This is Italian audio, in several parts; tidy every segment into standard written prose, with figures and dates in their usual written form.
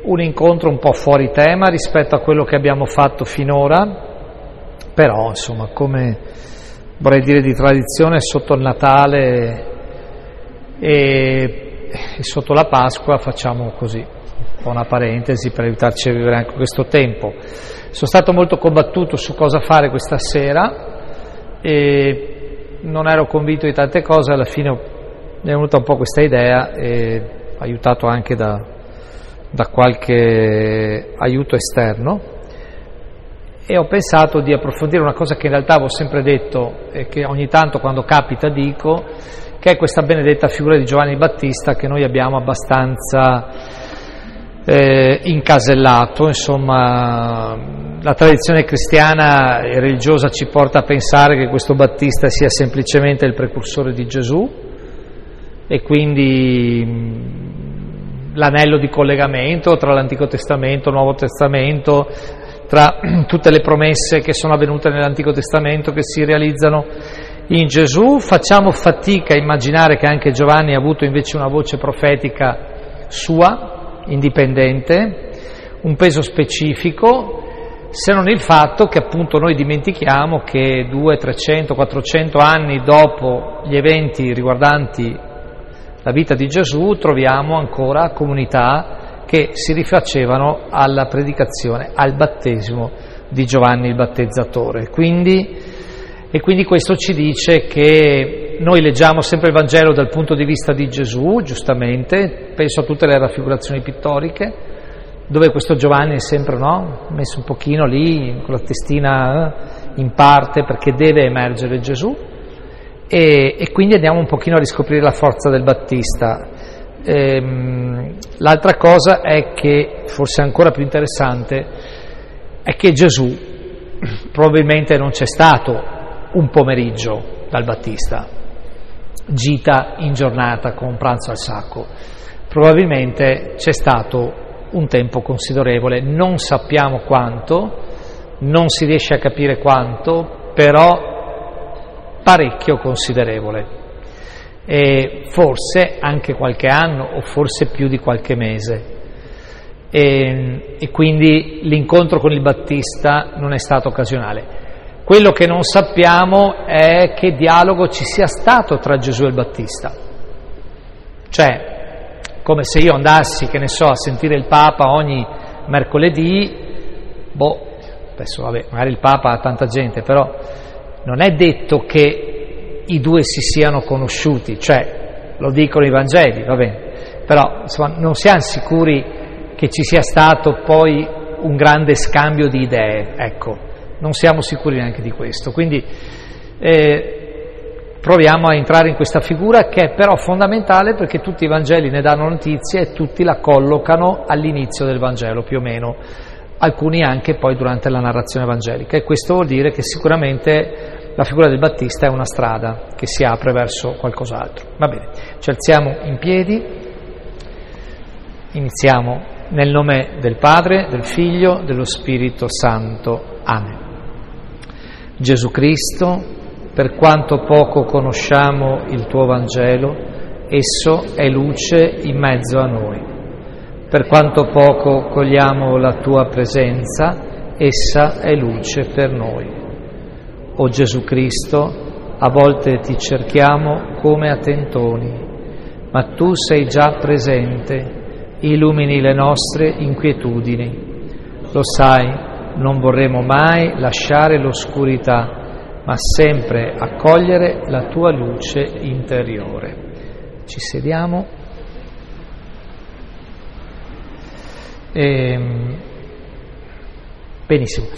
un incontro un po' fuori tema rispetto a quello che abbiamo fatto finora, però insomma, come vorrei dire di tradizione, sotto il Natale e sotto la Pasqua facciamo così un po' una parentesi per aiutarci a vivere anche questo tempo. Sono stato molto combattuto su cosa fare questa sera e non ero convinto di tante cose, alla fine mi è venuta un po' questa idea, e aiutato anche da qualche aiuto esterno, e ho pensato di approfondire una cosa che in realtà avevo sempre detto e che ogni tanto quando capita dico, che è questa benedetta figura di Giovanni Battista che noi abbiamo abbastanza incasellato. Insomma, la tradizione cristiana e religiosa ci porta a pensare che questo Battista sia semplicemente il precursore di Gesù e quindi l'anello di collegamento tra l'Antico Testamento e il Nuovo Testamento, tra tutte le promesse che sono avvenute nell'Antico Testamento che si realizzano in Gesù. Facciamo fatica a immaginare che anche Giovanni ha avuto invece una voce profetica sua, indipendente, un peso specifico, se non il fatto che appunto noi dimentichiamo che 200, 300, 400 anni dopo gli eventi riguardanti la vita di Gesù troviamo ancora comunità che si rifacevano alla predicazione, al battesimo di Giovanni il Battezzatore. E quindi questo ci dice che noi leggiamo sempre il Vangelo dal punto di vista di Gesù, giustamente, penso a tutte le raffigurazioni pittoriche, dove questo Giovanni è sempre messo un pochino lì, con la testina in parte, perché deve emergere Gesù, e quindi andiamo un pochino a riscoprire la forza del Battista. L'altra cosa è che, forse ancora più interessante, è che Gesù probabilmente non c'è stato un pomeriggio dal Battista, gita in giornata con pranzo al sacco. Probabilmente c'è stato un tempo considerevole, non sappiamo quanto, non si riesce a capire quanto, però parecchio considerevole. E forse anche qualche anno o forse più di qualche mese, e quindi l'incontro con il Battista non è stato occasionale. Quello che non sappiamo è che dialogo ci sia stato tra Gesù e il Battista, cioè come se io andassi, che ne so, a sentire il Papa ogni mercoledì, adesso magari il Papa ha tanta gente, però non è detto che i due si siano conosciuti, cioè lo dicono i Vangeli, va bene, però insomma non siamo sicuri che ci sia stato poi un grande scambio di idee, ecco, non siamo sicuri neanche di questo, quindi proviamo a entrare in questa figura che è però fondamentale perché tutti i Vangeli ne danno notizie e tutti la collocano all'inizio del Vangelo più o meno, alcuni anche poi durante la narrazione evangelica, e questo vuol dire che sicuramente la figura del Battista è una strada che si apre verso qualcos'altro. Va bene, ci alziamo in piedi, iniziamo nel nome del Padre, del Figlio, dello Spirito Santo. Amen. Gesù Cristo, per quanto poco conosciamo il tuo Vangelo, esso è luce in mezzo a noi. Per quanto poco cogliamo la tua presenza, essa è luce per noi. O Gesù Cristo, a volte ti cerchiamo come a tentoni, ma tu sei già presente, illumini le nostre inquietudini. Lo sai, non vorremmo mai lasciare l'oscurità, ma sempre accogliere la tua luce interiore. Ci sediamo. Benissimo.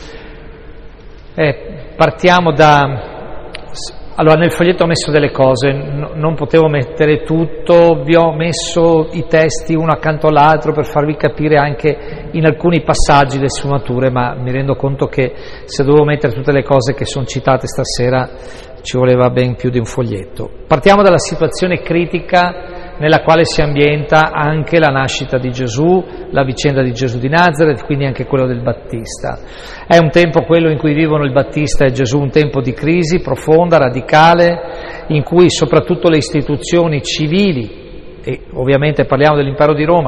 Partiamo allora nel foglietto ho messo delle cose, non potevo mettere tutto, vi ho messo i testi uno accanto all'altro per farvi capire anche in alcuni passaggi le sfumature, ma mi rendo conto che se dovevo mettere tutte le cose che sono citate stasera ci voleva ben più di un foglietto. Partiamo dalla situazione critica nella quale si ambienta anche la nascita di Gesù, la vicenda di Gesù di Nazaret, quindi anche quello del Battista. È un tempo, quello in cui vivono il Battista e Gesù, un tempo di crisi profonda, radicale, in cui soprattutto le istituzioni civili, e ovviamente parliamo dell'impero di Roma,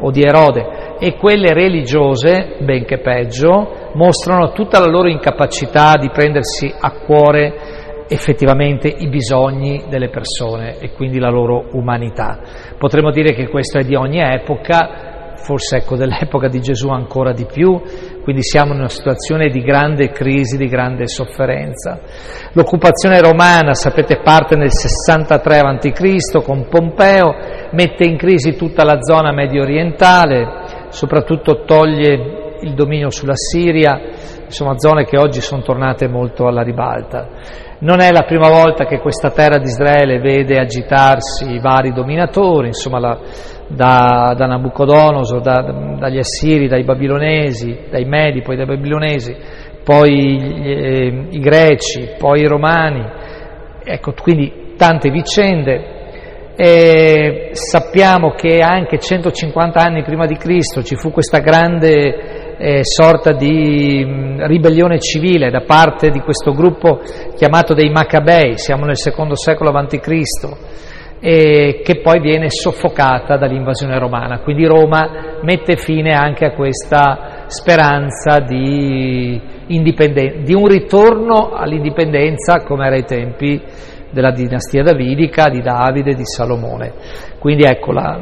o di Erode, e quelle religiose, benché peggio, mostrano tutta la loro incapacità di prendersi a cuore effettivamente i bisogni delle persone e quindi la loro umanità. Potremmo dire che questo è di ogni epoca, forse ecco dell'epoca di Gesù ancora di più, quindi siamo in una situazione di grande crisi, di grande sofferenza. L'occupazione romana, sapete, parte nel 63 a.C. con Pompeo, mette in crisi tutta la zona medio orientale, soprattutto toglie il dominio sulla Siria, insomma zone che oggi sono tornate molto alla ribalta. Non è la prima volta che questa terra di Israele vede agitarsi i vari dominatori, insomma da Nabucodonosor, dagli Assiri, dai Babilonesi, dai Medi, poi dai Babilonesi, poi i Greci, poi i Romani, ecco, quindi tante vicende. E sappiamo che anche 150 anni prima di Cristo ci fu questa grande sorta di ribellione civile da parte di questo gruppo chiamato dei Maccabei, siamo nel secondo secolo a.C., che poi viene soffocata dall'invasione romana. Quindi Roma mette fine anche a questa speranza di un ritorno all'indipendenza come era ai tempi della dinastia davidica, di Davide, di Salomone. Quindi eccola.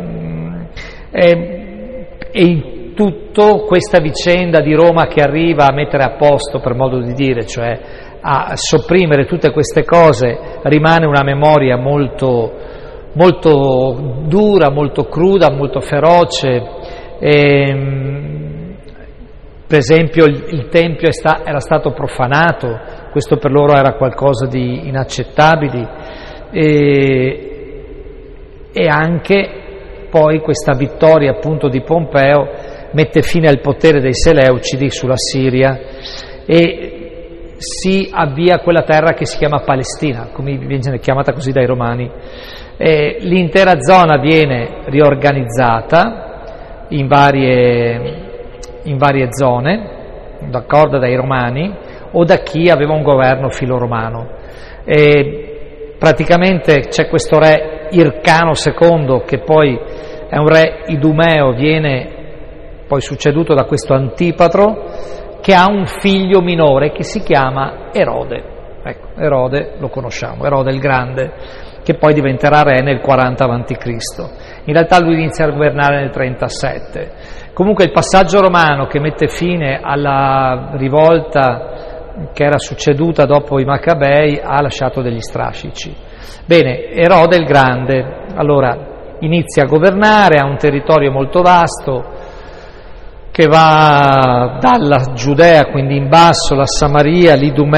E in tutto questa vicenda di Roma che arriva a mettere a posto, per modo di dire, cioè a sopprimere tutte queste cose, rimane una memoria molto, molto dura, molto cruda, molto feroce. Per esempio il Tempio era stato profanato, questo per loro era qualcosa di inaccettabile, e anche poi questa vittoria appunto di Pompeo mette fine al potere dei Seleucidi sulla Siria e si avvia quella terra che si chiama Palestina, come viene chiamata così dai Romani. L'intera zona viene riorganizzata in varie zone, d'accordo, dai Romani o da chi aveva un governo filoromano. Praticamente c'è questo re Ircano II, che poi è un re idumeo, viene poi succeduto da questo Antipatro, che ha un figlio minore che si chiama Erode. Ecco, Erode lo conosciamo, Erode il Grande, che poi diventerà re nel 40 a.C. In realtà lui inizia a governare nel 37. Comunque il passaggio romano che mette fine alla rivolta che era succeduta dopo i Maccabei ha lasciato degli strascici. Bene, Erode il Grande allora inizia a governare, ha un territorio molto vasto che va dalla Giudea, quindi in basso, la Samaria,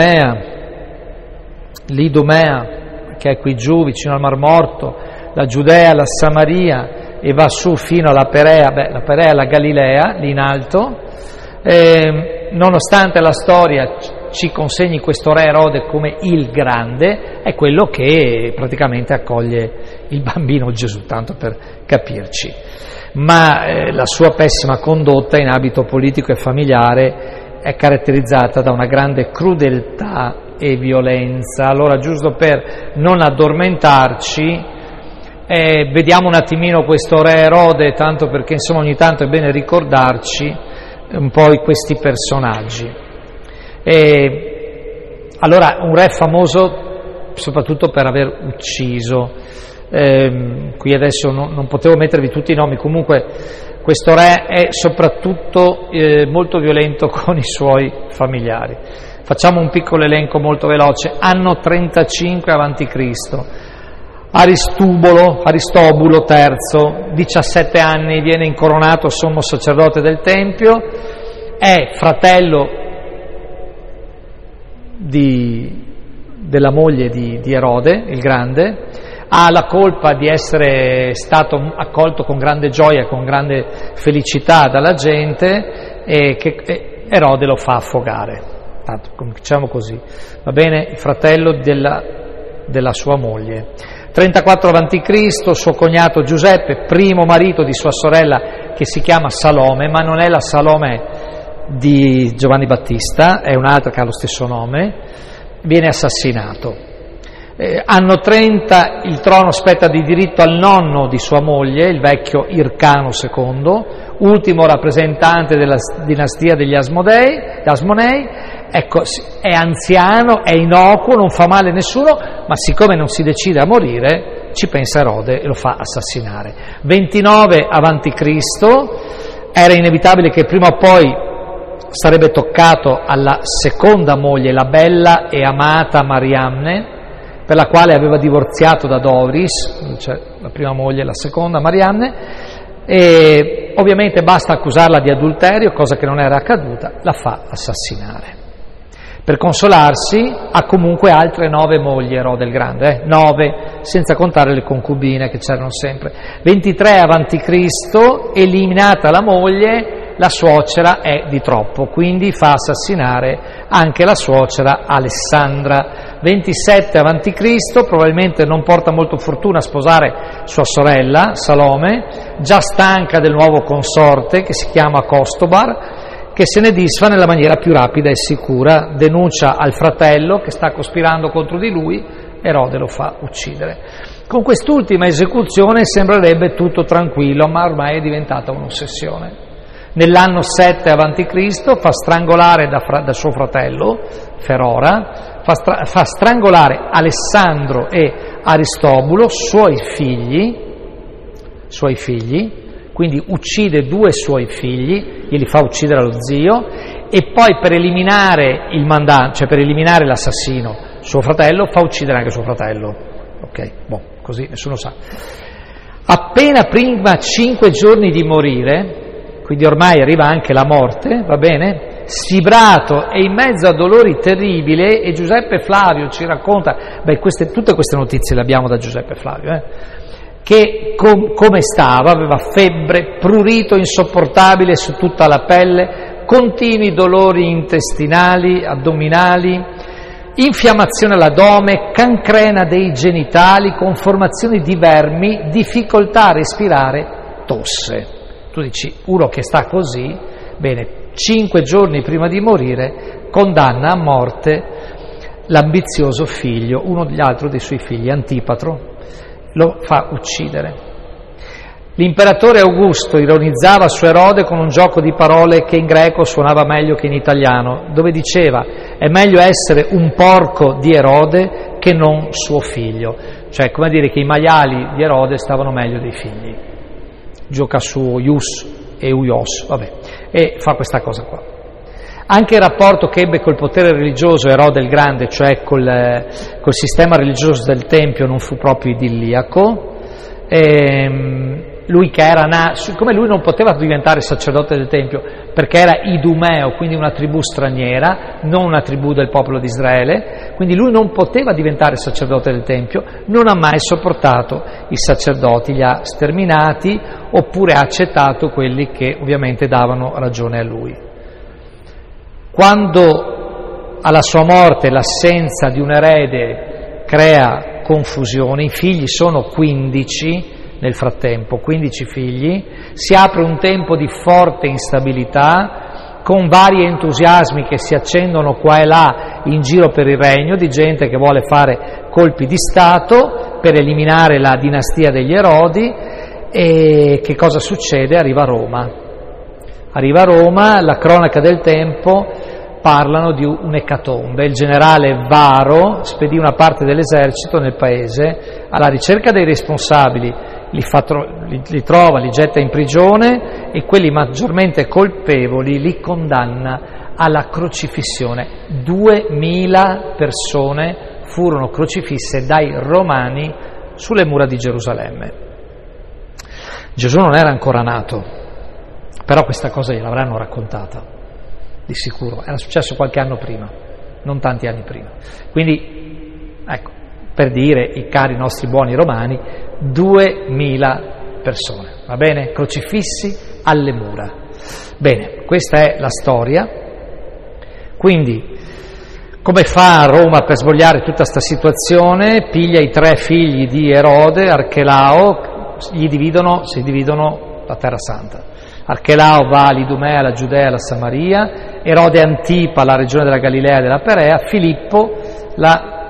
l'Idumea che è qui giù vicino al Mar Morto, la Giudea, la Samaria, e va su fino alla Perea, la Perea è la Galilea, lì in alto. Nonostante la storia ci consegni questo re Erode come il Grande, è quello che praticamente accoglie il bambino Gesù, tanto per capirci. Ma la sua pessima condotta in ambito politico e familiare è caratterizzata da una grande crudeltà e violenza. Allora, giusto per non addormentarci, vediamo un attimino questo re Erode, tanto perché insomma ogni tanto è bene ricordarci un po' questi personaggi. Allora, un re famoso soprattutto per aver ucciso, qui adesso non potevo mettervi tutti i nomi, comunque questo re è soprattutto molto violento con i suoi familiari. Facciamo un piccolo elenco molto veloce. Anno 35 a.C., Aristobulo III, 17 anni, viene incoronato sommo sacerdote del Tempio, è fratello della moglie di Erode, il Grande, ha la colpa di essere stato accolto con grande gioia, con grande felicità dalla gente, e che Erode lo fa affogare. Tanto, diciamo così, va bene, il fratello della sua moglie. 34 a.C., suo cognato Giuseppe, primo marito di sua sorella che si chiama Salome, ma non è la Salome di Giovanni Battista, è un'altra che ha lo stesso nome, viene assassinato. Anno 30 il trono spetta di diritto al nonno di sua moglie, il vecchio Ircano II, ultimo rappresentante della dinastia degli Asmonei. Ecco, è anziano, è innocuo, non fa male a nessuno, ma siccome non si decide a morire, ci pensa Erode e lo fa assassinare. 29 avanti Cristo, era inevitabile che prima o poi sarebbe toccato alla seconda moglie, la bella e amata Mariamne, per la quale aveva divorziato da Doris, cioè la prima moglie e la seconda Mariamne, e ovviamente basta accusarla di adulterio, cosa che non era accaduta, la fa assassinare. Per consolarsi ha comunque altre 9 mogli Erode il Grande, 9, senza contare le concubine che c'erano sempre. 23 avanti Cristo, eliminata la moglie, la suocera è di troppo, quindi fa assassinare anche la suocera Alessandra. 27 avanti Cristo, probabilmente non porta molto fortuna sposare sua sorella Salome, già stanca del nuovo consorte che si chiama Costobar, che se ne disfa nella maniera più rapida e sicura, denuncia al fratello che sta cospirando contro di lui, Erode lo fa uccidere. Con quest'ultima esecuzione sembrerebbe tutto tranquillo, ma ormai è diventata un'ossessione. Nell'anno 7 a.C. fa strangolare da suo fratello, Ferora, fa strangolare Alessandro e Aristobulo, suoi figli, quindi uccide 2 suoi figli, glieli fa uccidere allo zio, e poi per eliminare il mandante, cioè per eliminare l'assassino, suo fratello, fa uccidere anche suo fratello. Ok, così nessuno sa. Appena prima 5 giorni di morire, quindi ormai arriva anche la morte, va bene? Sfibrato e in mezzo a dolori terribili, e Giuseppe Flavio ci racconta, tutte queste notizie le abbiamo da Giuseppe Flavio, che come stava, aveva febbre, prurito insopportabile su tutta la pelle, continui dolori intestinali, addominali, infiammazione all'addome, cancrena dei genitali, conformazioni di vermi, difficoltà a respirare, tosse. Tu dici, uno che sta così, bene, 5 giorni prima di morire, condanna a morte l'ambizioso figlio, uno degli altri dei suoi figli, Antipatro, lo fa uccidere. L'imperatore Augusto ironizzava su Erode con un gioco di parole che in greco suonava meglio che in italiano, dove diceva: è meglio essere un porco di Erode che non suo figlio. Cioè, come dire che i maiali di Erode stavano meglio dei figli. Gioca su ius e uios, e fa questa cosa qua. Anche il rapporto che ebbe col potere religioso Erode il Grande, cioè col sistema religioso del Tempio, non fu proprio idilliaco. Lui che era siccome lui non poteva diventare sacerdote del Tempio perché era idumeo, quindi una tribù straniera, non una tribù del popolo di Israele, quindi lui non poteva diventare sacerdote del Tempio, non ha mai sopportato i sacerdoti, li ha sterminati oppure ha accettato quelli che ovviamente davano ragione a lui. Quando alla sua morte l'assenza di un erede crea confusione, i figli sono 15 nel frattempo, 15 figli, si apre un tempo di forte instabilità, con vari entusiasmi che si accendono qua e là in giro per il regno, di gente che vuole fare colpi di Stato per eliminare la dinastia degli Erodi. E che cosa succede? Arriva Roma, la cronaca del tempo parlano di un'ecatombe. Il generale Varo spedì una parte dell'esercito nel paese alla ricerca dei responsabili, li trova, li getta in prigione e quelli maggiormente colpevoli li condanna alla crocifissione. 2000 persone furono crocifisse dai romani sulle mura di Gerusalemme. Gesù non era ancora nato, però questa cosa gliel'avranno raccontata, di sicuro. Era successo qualche anno prima, non tanti anni prima. Quindi, ecco, per dire, i cari nostri buoni romani, 2000 persone, va bene? Crocifissi alle mura. Bene, questa è la storia. Quindi, come fa Roma per svogliare tutta questa situazione? Piglia i 3 figli di Erode, Archelao, si dividono la Terra Santa. Archelao va all'Idumea, alla Giudea, alla Samaria, Erode Antipa, la regione della Galilea e della Perea, Filippo la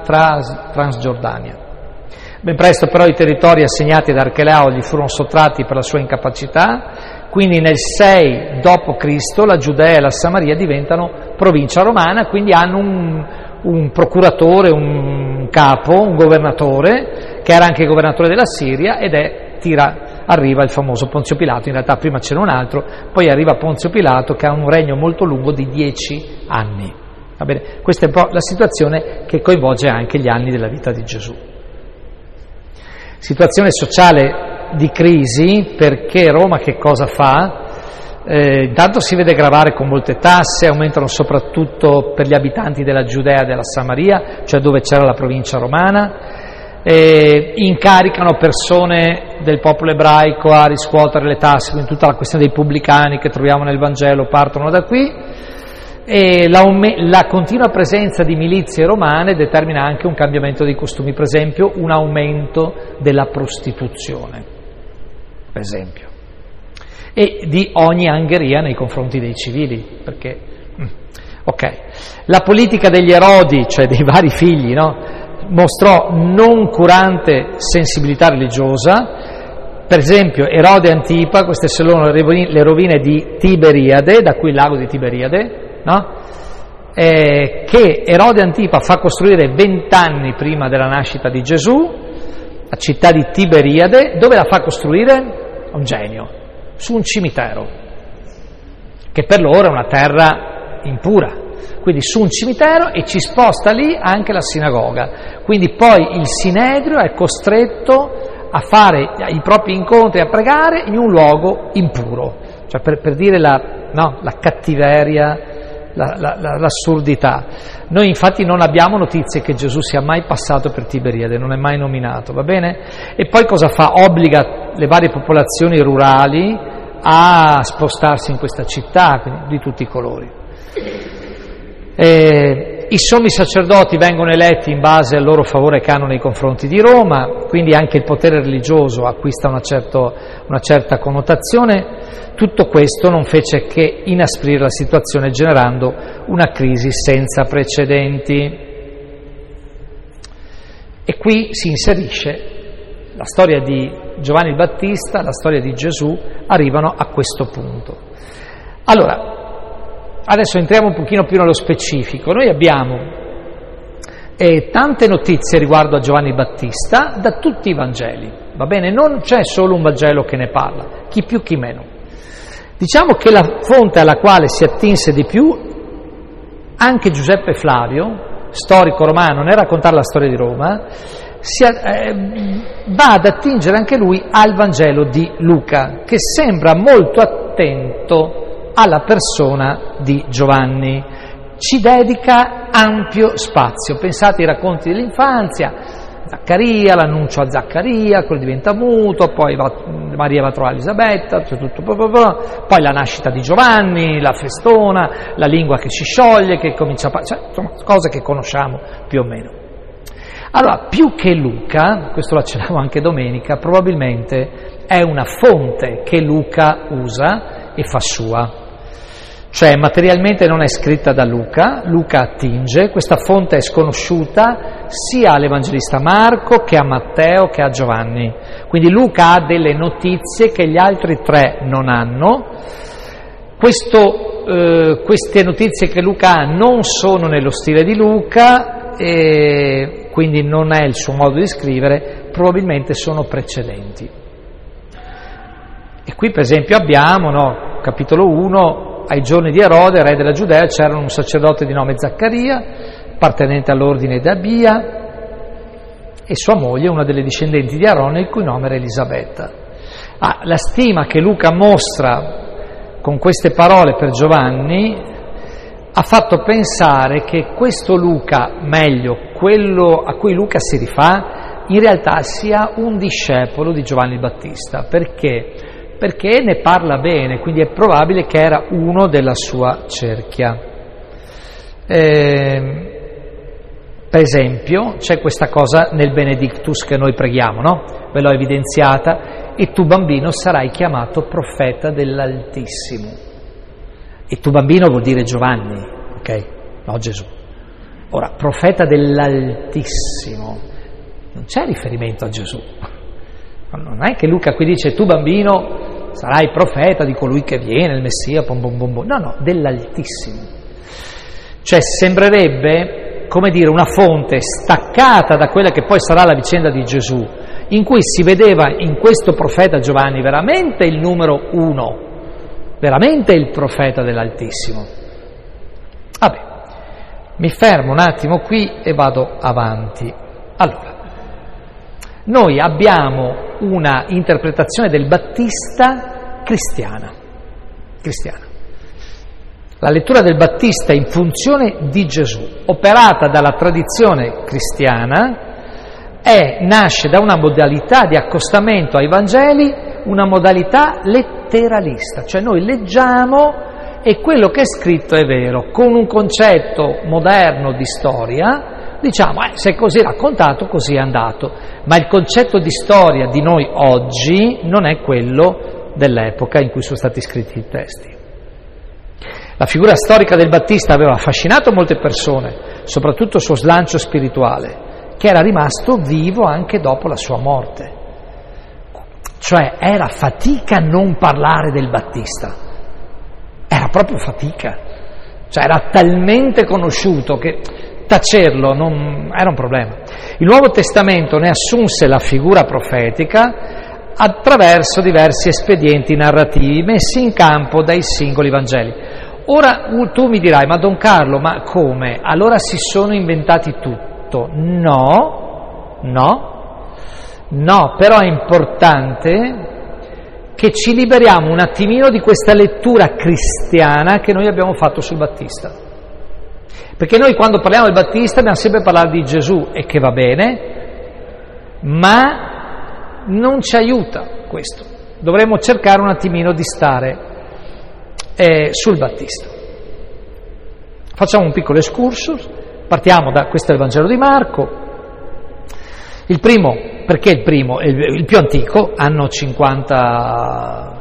Transgiordania. Ben presto però i territori assegnati ad Archelao gli furono sottratti per la sua incapacità, quindi nel 6 d.C. la Giudea e la Samaria diventano provincia romana, quindi hanno un procuratore, un capo, un governatore, che era anche governatore della Siria, ed arriva il famoso Ponzio Pilato. In realtà prima c'era un altro, poi arriva Ponzio Pilato, che ha un regno molto lungo di 10 anni. Va bene? Questa è un po' la situazione che coinvolge anche gli anni della vita di Gesù. Situazione sociale di crisi, perché Roma che cosa fa? Intanto si vede gravare con molte tasse, aumentano soprattutto per gli abitanti della Giudea e della Samaria, cioè dove c'era la provincia romana, incaricano persone del popolo ebraico a riscuotere le tasse, quindi tutta la questione dei pubblicani che troviamo nel Vangelo partono da qui, e la continua presenza di milizie romane determina anche un cambiamento dei costumi, per esempio un aumento della prostituzione, per esempio, e di ogni angheria nei confronti dei civili, perché la politica degli Erodi, cioè dei vari figli, no, mostrò non curante sensibilità religiosa. Per esempio Erode Antipa, queste sono le rovine di Tiberiade, da cui il lago di Tiberiade, no? Che Erode Antipa fa costruire 20 anni prima della nascita di Gesù, la città di Tiberiade. Dove la fa costruire? Un genio, su un cimitero, che per loro è una terra impura, quindi su un cimitero, e ci sposta lì anche la sinagoga, quindi poi il Sinedrio è costretto a fare i propri incontri, a pregare in un luogo impuro, cioè per dire la cattiveria, l'assurdità. Noi infatti non abbiamo notizie che Gesù sia mai passato per Tiberiade, non è mai nominato, va bene? E poi cosa fa? Obbliga le varie popolazioni rurali a spostarsi in questa città, quindi di tutti i colori. I sommi sacerdoti vengono eletti in base al loro favore canone nei confronti di Roma, quindi anche il potere religioso acquista una certa connotazione. Tutto questo non fece che inasprire la situazione, generando una crisi senza precedenti. E qui si inserisce la storia di Giovanni il Battista, la storia di Gesù, arrivano a questo punto. Allora, adesso entriamo un pochino più nello specifico. Noi abbiamo tante notizie riguardo a Giovanni Battista da tutti i Vangeli, va bene? Non c'è solo un Vangelo che ne parla, chi più chi meno. Diciamo che la fonte alla quale si attinse di più anche Giuseppe Flavio, storico romano, nel raccontare la storia di Roma, va ad attingere anche lui al Vangelo di Luca, che sembra molto attento alla persona di Giovanni, ci dedica ampio spazio. Pensate ai racconti dell'infanzia, Zaccaria, l'annuncio a Zaccaria, quello diventa muto, poi Maria va a trovare Elisabetta, cioè tutto, poi la nascita di Giovanni, la festona, la lingua che si scioglie, che comincia a parlare, cioè, insomma, cose che conosciamo più o meno. Allora, più che Luca, questo lo accennavo anche domenica, probabilmente è una fonte che Luca usa e fa sua. Cioè materialmente non è scritta da Luca, Luca attinge, questa fonte è sconosciuta sia all'Evangelista Marco che a Matteo che a Giovanni. Quindi Luca ha delle notizie che gli altri tre non hanno. Queste notizie che Luca ha non sono nello stile di Luca, e quindi non è il suo modo di scrivere, probabilmente sono precedenti. E qui per esempio abbiamo, capitolo 1, ai giorni di Erode, re della Giudea, c'era un sacerdote di nome Zaccaria, appartenente all'ordine di Abia, e sua moglie, una delle discendenti di Aarone, il cui nome era Elisabetta. La stima che Luca mostra con queste parole per Giovanni ha fatto pensare che questo Luca, meglio, quello a cui Luca si rifà, in realtà sia un discepolo di Giovanni il Battista. Perché? Perché ne parla bene, quindi è probabile che era uno della sua cerchia. Per esempio, c'è questa cosa nel Benedictus che noi preghiamo, no? Ve l'ho evidenziata: e tu bambino sarai chiamato profeta dell'Altissimo. E tu bambino vuol dire Giovanni, ok? No, Gesù. Ora, profeta dell'Altissimo, non c'è riferimento a Gesù. Non è che Luca qui dice tu bambino sarai profeta di colui che viene, il Messia, bom bom bom bom. No, dell'Altissimo. Cioè sembrerebbe, come dire, una fonte staccata da quella che poi sarà la vicenda di Gesù, in cui si vedeva in questo profeta Giovanni veramente il numero 1, veramente il profeta dell'Altissimo. Vabbè, mi fermo un attimo qui e vado avanti. Allora, noi abbiamo una interpretazione del Battista cristiana. La lettura del Battista in funzione di Gesù, operata dalla tradizione cristiana, nasce da una modalità di accostamento ai Vangeli, una modalità letteralista, cioè noi leggiamo e quello che è scritto è vero, con un concetto moderno di storia, diciamo, se è così raccontato, così è andato, ma il concetto di storia di noi oggi non è quello dell'epoca in cui sono stati scritti i testi. La figura storica del Battista aveva affascinato molte persone, soprattutto il suo slancio spirituale, che era rimasto vivo anche dopo la sua morte. Cioè era fatica non parlare del Battista, era proprio fatica, cioè era talmente conosciuto che tacerlo non era un problema. Il Nuovo Testamento ne assunse la figura profetica attraverso diversi espedienti narrativi messi in campo dai singoli Vangeli. Ora tu mi dirai, ma Don Carlo, ma come? Allora si sono inventati tutto? No, però è importante che ci liberiamo un attimino di questa lettura cristiana che noi abbiamo fatto sul Battista. Perché noi quando parliamo del Battista dobbiamo sempre parlare di Gesù, e che va bene, ma non ci aiuta questo. Dovremmo cercare un attimino di stare sul Battista. Facciamo un piccolo excursus, partiamo da questo è il Vangelo di Marco. Il primo, perché il primo? Il più antico, anno 54,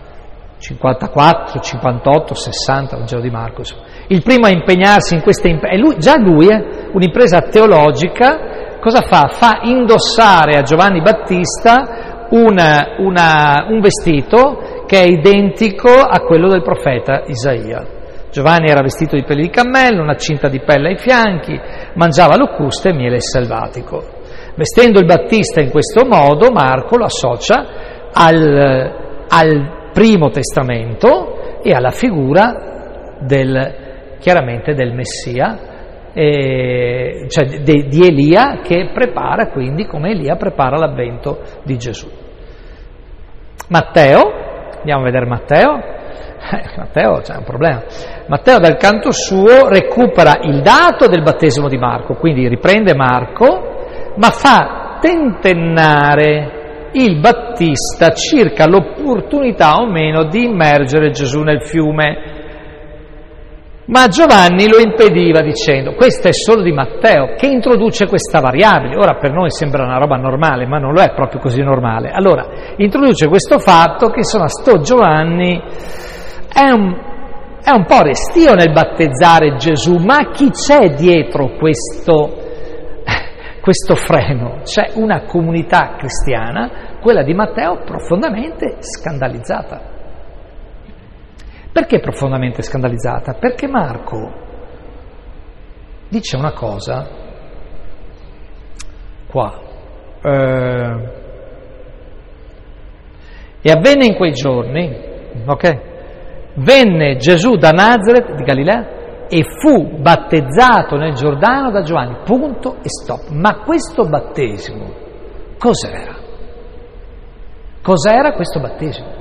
58, 60, Vangelo di Marco, insomma. Il primo a impegnarsi in questa un'impresa teologica, cosa fa? Fa indossare a Giovanni Battista un vestito che è identico a quello del profeta Isaia. Giovanni era vestito di pelli di cammello, una cinta di pelle ai fianchi, mangiava locuste e miele selvatico. Vestendo il Battista in questo modo, Marco lo associa al Primo Testamento e alla figura chiaramente del Messia, cioè di Elia, che prepara quindi, come Elia prepara l'avvento di Gesù. Matteo, andiamo a vedere Matteo. Matteo c'è un problema. Matteo dal canto suo recupera il dato del battesimo di Marco, quindi riprende Marco, ma fa tentennare il Battista circa l'opportunità o meno di immergere Gesù nel fiume. Ma Giovanni lo impediva dicendo, questo è solo di Matteo, che introduce questa variabile. Ora per noi sembra una roba normale, ma non lo è proprio così normale. Allora, introduce questo fatto che insomma sto Giovanni è un po' restio nel battezzare Gesù, ma chi c'è dietro questo freno? C'è una comunità cristiana, quella di Matteo, profondamente scandalizzata. Perché profondamente scandalizzata? Perché Marco dice una cosa qua. E avvenne in quei giorni, ok? Venne Gesù da Nazaret di Galilea e fu battezzato nel Giordano da Giovanni, punto e stop. Ma questo battesimo cos'era? Cos'era questo battesimo?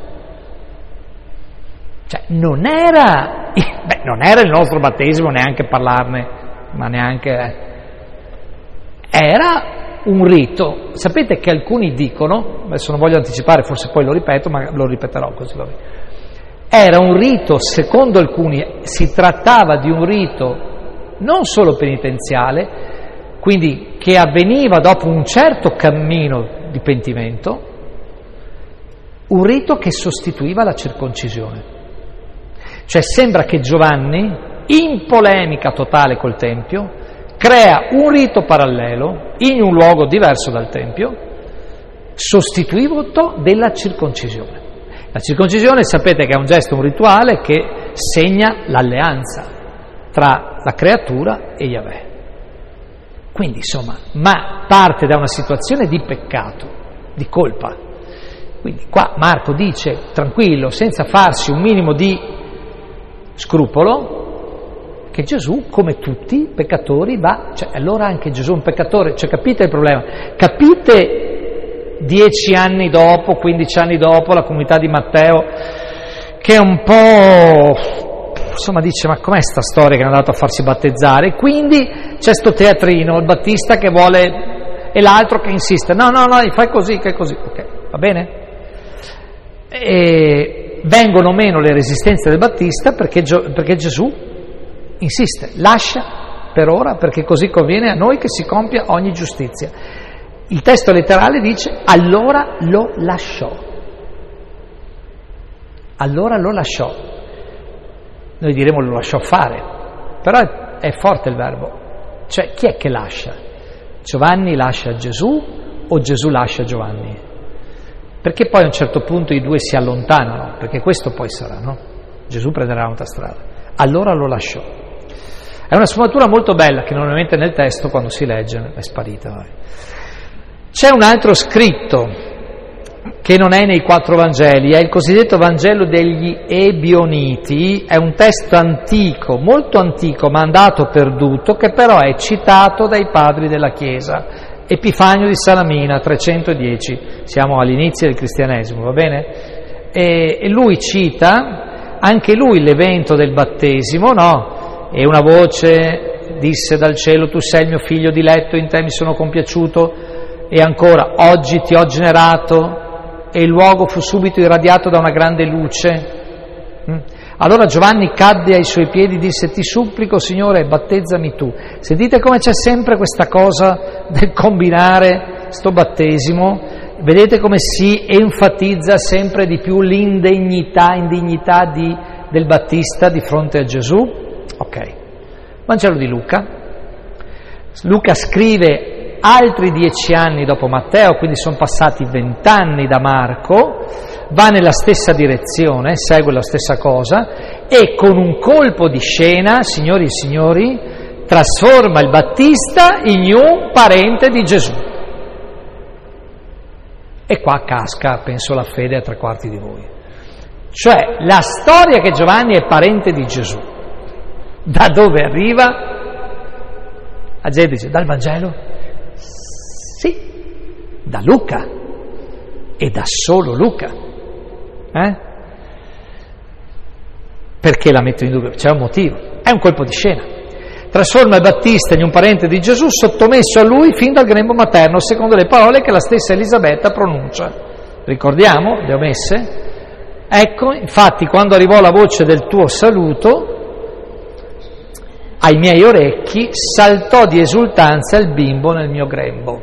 Cioè non era il nostro battesimo, neanche parlarne, ma neanche era un rito. Sapete che alcuni dicono, adesso non voglio anticipare, forse poi lo ripeto, ma lo ripeterò così va bene. Era un rito, secondo alcuni, si trattava di un rito non solo penitenziale, quindi che avveniva dopo un certo cammino di pentimento, un rito che sostituiva la circoncisione. Cioè sembra che Giovanni, in polemica totale col Tempio, crea un rito parallelo in un luogo diverso dal Tempio, sostitutivo della circoncisione. La circoncisione sapete che è un gesto, un rituale che segna l'alleanza tra la creatura e Yahweh. Quindi insomma, ma parte da una situazione di peccato, di colpa. Quindi qua Marco dice, tranquillo, senza farsi un minimo di scrupolo, che Gesù, come tutti i peccatori, va, cioè allora anche Gesù è un peccatore, cioè capite il problema? Capite 10 anni dopo, 15 anni dopo, la comunità di Matteo, che è un po', insomma dice, ma com'è sta storia che è andato a farsi battezzare? Quindi c'è sto teatrino, il Battista che vuole, e l'altro che insiste, no, fai così, che è così, ok, va bene? E vengono meno le resistenze del Battista perché Gesù insiste, lascia per ora perché così conviene a noi che si compia ogni giustizia. Il testo letterale dice allora lo lasciò. Allora lo lasciò. Noi diremo lo lasciò fare, però è forte il verbo. Cioè chi è che lascia? Giovanni lascia Gesù o Gesù lascia Giovanni? Perché poi a un certo punto i due si allontanano, perché questo poi sarà, no? Gesù prenderà un'altra strada. Allora lo lasciò. È una sfumatura molto bella che normalmente nel testo, quando si legge, è sparita. Vai. C'è un altro scritto che non è nei 4 Vangeli, è il cosiddetto Vangelo degli Ebioniti, è un testo antico, molto antico, ma andato perduto, che però è citato dai padri della Chiesa. Epifanio di Salamina, 310, siamo all'inizio del cristianesimo, va bene? E lui cita anche lui l'evento del battesimo, no? E una voce disse dal cielo, tu sei il mio figlio diletto, in te mi sono compiaciuto, e ancora, oggi ti ho generato, e il luogo fu subito irradiato da una grande luce. Allora Giovanni cadde ai suoi piedi e disse, ti supplico Signore, battezzami tu. Sentite come c'è sempre questa cosa del combinare sto battesimo, vedete come si enfatizza sempre di più l'indignità del Battista di fronte a Gesù? Ok, Vangelo di Luca. Luca scrive altri 10 anni dopo Matteo, quindi sono passati 20 anni da Marco, va nella stessa direzione, segue la stessa cosa e con un colpo di scena, signori e signori, trasforma il Battista in un parente di Gesù. E qua casca, penso, la fede a 3/4 di voi. Cioè, la storia che Giovanni è parente di Gesù, da dove arriva? La gente dice, dal Vangelo? Sì, da Luca, e da solo Luca. Perché la metto in dubbio? C'è un motivo, è un colpo di scena. Trasforma il Battista in un parente di Gesù, sottomesso a lui fin dal grembo materno, secondo le parole che la stessa Elisabetta pronuncia. Ricordiamo, le ho messe? Ecco, infatti, quando arrivò la voce del tuo saluto, ai miei orecchi saltò di esultanza il bimbo nel mio grembo.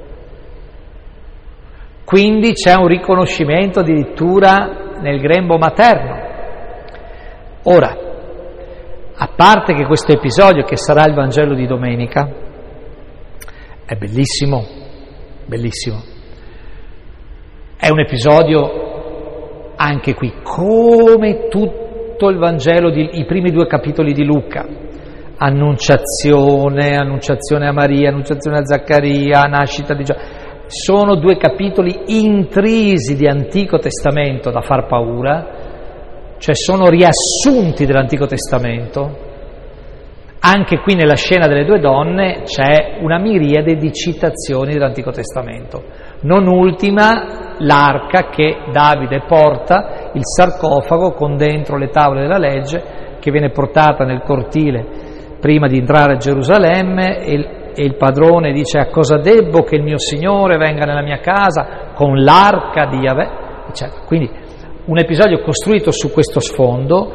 Quindi c'è un riconoscimento addirittura nel grembo materno. Ora, a parte che questo episodio, che sarà il Vangelo di domenica, è bellissimo, bellissimo. È un episodio, anche qui, come tutto il Vangelo, i primi 2 capitoli di Luca. Annunciazione a Maria, annunciazione a Zaccaria, nascita di Giovanni. Sono 2 capitoli intrisi di Antico Testamento da far paura, cioè sono riassunti dell'Antico Testamento. Anche qui nella scena delle 2 donne c'è una miriade di citazioni dell'Antico Testamento. Non ultima l'arca che Davide porta, il sarcofago con dentro le tavole della legge, che viene portata nel cortile prima di entrare a Gerusalemme, e il padrone dice, a cosa debbo che il mio Signore venga nella mia casa con l'arca di Yahweh, eccetera. Quindi un episodio costruito su questo sfondo.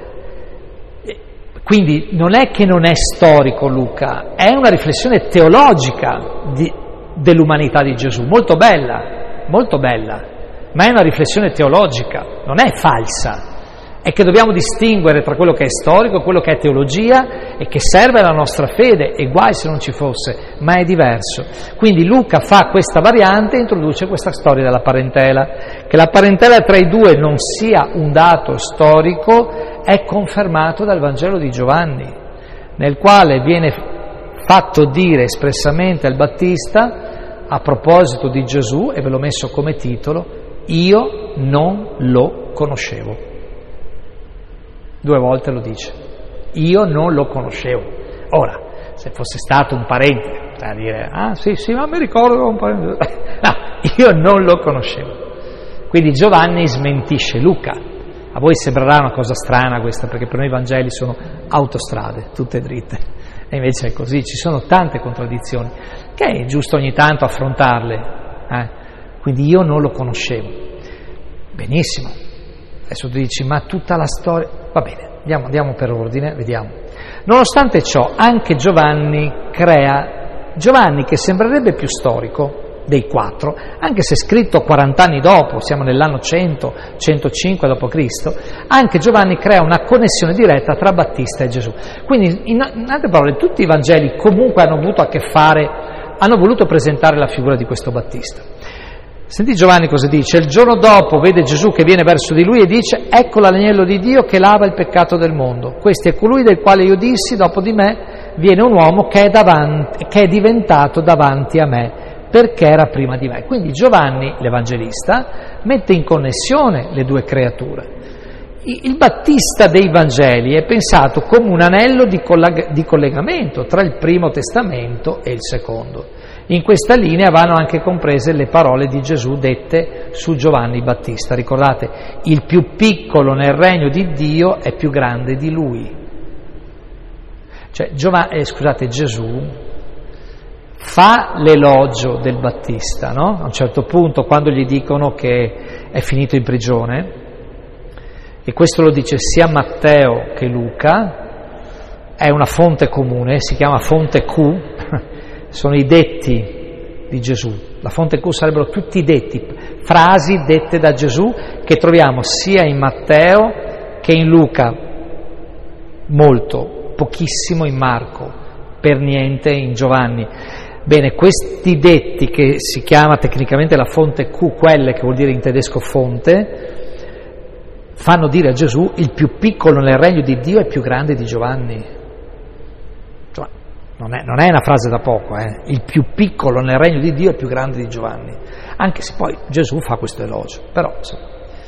Quindi non è che non è storico Luca, è una riflessione teologica dell'umanità di Gesù, molto bella, ma è una riflessione teologica, non è falsa, è che dobbiamo distinguere tra quello che è storico e quello che è teologia e che serve alla nostra fede, e guai se non ci fosse, ma è diverso. Quindi Luca fa questa variante e introduce questa storia della parentela. Che la parentela tra i due non sia un dato storico è confermato dal Vangelo di Giovanni, nel quale viene fatto dire espressamente al Battista, a proposito di Gesù, e ve l'ho messo come titolo, io non lo conoscevo. 2 volte lo dice, io non lo conoscevo. Ora, se fosse stato un parente, a dire, sì, ma mi ricordo un parente, no, io non lo conoscevo. Quindi Giovanni smentisce Luca. A voi sembrerà una cosa strana questa, perché per noi i Vangeli sono autostrade, tutte dritte, e invece è così, ci sono tante contraddizioni, che è giusto ogni tanto affrontarle. Quindi io non lo conoscevo. Benissimo. Adesso tu dici, ma tutta la storia... Va bene, andiamo per ordine, vediamo. Nonostante ciò, anche Giovanni, che sembrerebbe più storico dei 4, anche se scritto 40 anni dopo, siamo nell'anno 100, 105 d.C., anche Giovanni crea una connessione diretta tra Battista e Gesù. Quindi, in altre parole, tutti i Vangeli comunque hanno avuto a che fare, hanno voluto presentare la figura di questo Battista. Senti Giovanni cosa dice: il giorno dopo vede Gesù che viene verso di lui e dice: ecco l'agnello di Dio che lava il peccato del mondo. Questo è colui del quale io dissi: dopo di me viene un uomo che è diventato davanti a me, perché era prima di me. Quindi Giovanni, l'Evangelista, mette in connessione le due creature. Il Battista dei Vangeli è pensato come un anello di collegamento tra il Primo Testamento e il Secondo. In questa linea vanno anche comprese le parole di Gesù dette su Giovanni Battista. Ricordate, il più piccolo nel regno di Dio è più grande di lui. Cioè, Gesù fa l'elogio del Battista, no? A un certo punto, quando gli dicono che è finito in prigione, e questo lo dice sia Matteo che Luca, è una fonte comune, si chiama fonte Q, sono i detti di Gesù. La fonte Q sarebbero tutti i detti, frasi dette da Gesù che troviamo sia in Matteo che in Luca, molto, pochissimo in Marco, per niente in Giovanni. Bene, questi detti, che si chiama tecnicamente la fonte Q, quelle che vuol dire in tedesco fonte, fanno dire a Gesù: il più piccolo nel regno di Dio è più grande di Giovanni. Non è una frase da poco, il più piccolo nel regno di Dio è più grande di Giovanni, anche se poi Gesù fa questo elogio, però insomma.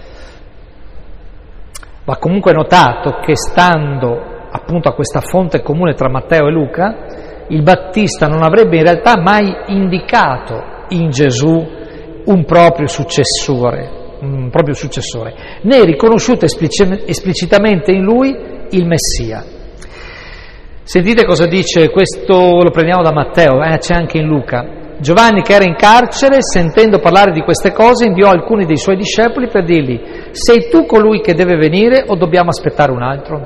Va comunque notato che, stando appunto a questa fonte comune tra Matteo e Luca, il Battista non avrebbe in realtà mai indicato in Gesù un proprio successore, né riconosciuto esplicitamente in lui il Messia. Sentite cosa dice, questo lo prendiamo da Matteo, c'è anche in Luca. Giovanni, che era in carcere, sentendo parlare di queste cose, inviò alcuni dei suoi discepoli per dirgli: sei tu colui che deve venire o dobbiamo aspettare un altro?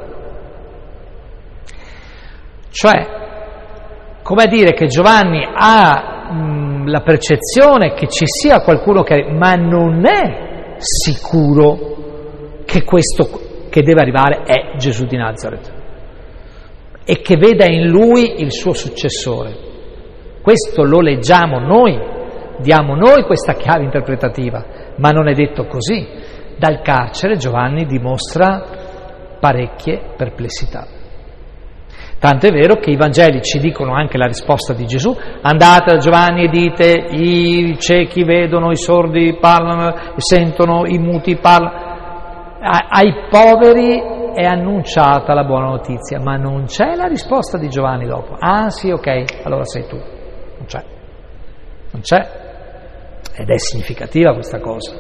Cioè, come a dire che Giovanni ha la percezione che ci sia qualcuno ma non è sicuro che questo che deve arrivare è Gesù di Nazareth, e che veda in lui il suo successore. Questo lo leggiamo noi, diamo noi questa chiave interpretativa, ma non è detto così. Dal carcere Giovanni dimostra parecchie perplessità. Tanto è vero che i Vangeli ci dicono anche la risposta di Gesù: andate da Giovanni e dite, i ciechi vedono, i sordi parlano, sentono, i muti parlano. Ai poveri è annunciata la buona notizia, ma non c'è la risposta di Giovanni dopo. Ah sì, ok, allora sei tu. Non c'è. Ed è significativa questa cosa.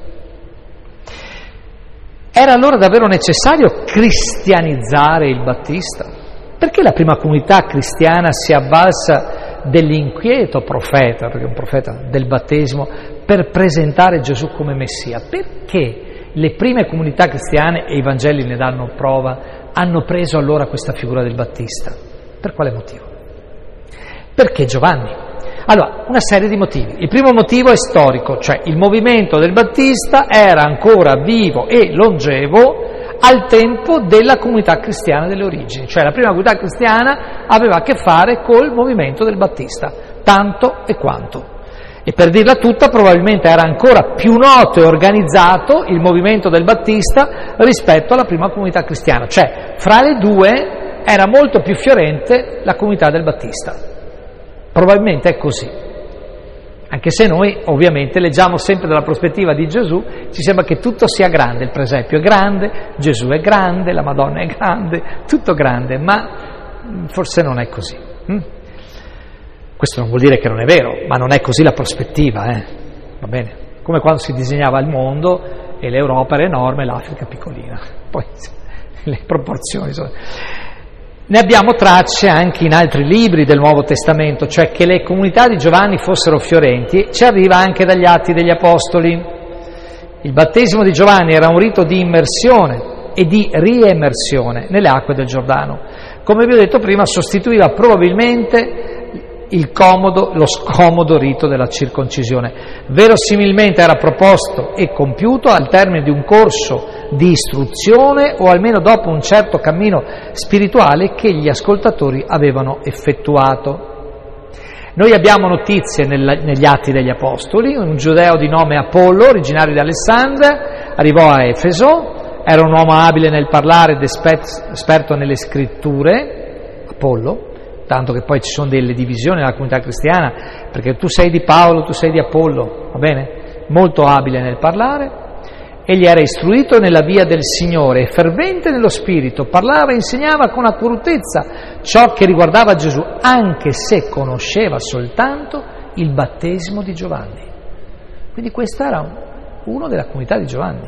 Era allora davvero necessario cristianizzare il Battista? Perché la prima comunità cristiana si è avvalsa dell'inquieto profeta, perché è un profeta del battesimo, per presentare Gesù come Messia? Perché le prime comunità cristiane, e i Vangeli ne danno prova, hanno preso allora questa figura del Battista? Per quale motivo? Perché Giovanni? Allora, una serie di motivi. Il primo motivo è storico, cioè il movimento del Battista era ancora vivo e longevo al tempo della comunità cristiana delle origini, cioè la prima comunità cristiana aveva a che fare col movimento del Battista, tanto e quanto. E per dirla tutta, probabilmente era ancora più noto e organizzato il movimento del Battista rispetto alla prima comunità cristiana, cioè fra le due era molto più fiorente la comunità del Battista. Probabilmente è così. Anche se noi ovviamente leggiamo sempre dalla prospettiva di Gesù, ci sembra che tutto sia grande, il presepio è grande, Gesù è grande, la Madonna è grande, tutto grande, ma forse non è così. Questo non vuol dire che non è vero, ma non è così la prospettiva, va bene? Come quando si disegnava il mondo e l'Europa era enorme e l'Africa piccolina, poi le proporzioni sono... Ne abbiamo tracce anche in altri libri del Nuovo Testamento, cioè che le comunità di Giovanni fossero fiorenti, ci arriva anche dagli Atti degli Apostoli. Il battesimo di Giovanni era un rito di immersione e di riemersione nelle acque del Giordano. Come vi ho detto prima, sostituiva probabilmente lo scomodo rito della circoncisione. Verosimilmente era proposto e compiuto al termine di un corso di istruzione o almeno dopo un certo cammino spirituale che gli ascoltatori avevano effettuato. Noi abbiamo notizie negli Atti degli Apostoli. Un giudeo di nome Apollo, originario di Alessandria, arrivò a Efeso, era un uomo abile nel parlare ed esperto nelle scritture, Apollo, tanto che poi ci sono delle divisioni nella comunità cristiana, perché tu sei di Paolo, tu sei di Apollo, va bene? Molto abile nel parlare. Egli era istruito nella via del Signore, fervente nello spirito, parlava e insegnava con accuratezza ciò che riguardava Gesù, anche se conosceva soltanto il battesimo di Giovanni. Quindi questo era uno della comunità di Giovanni.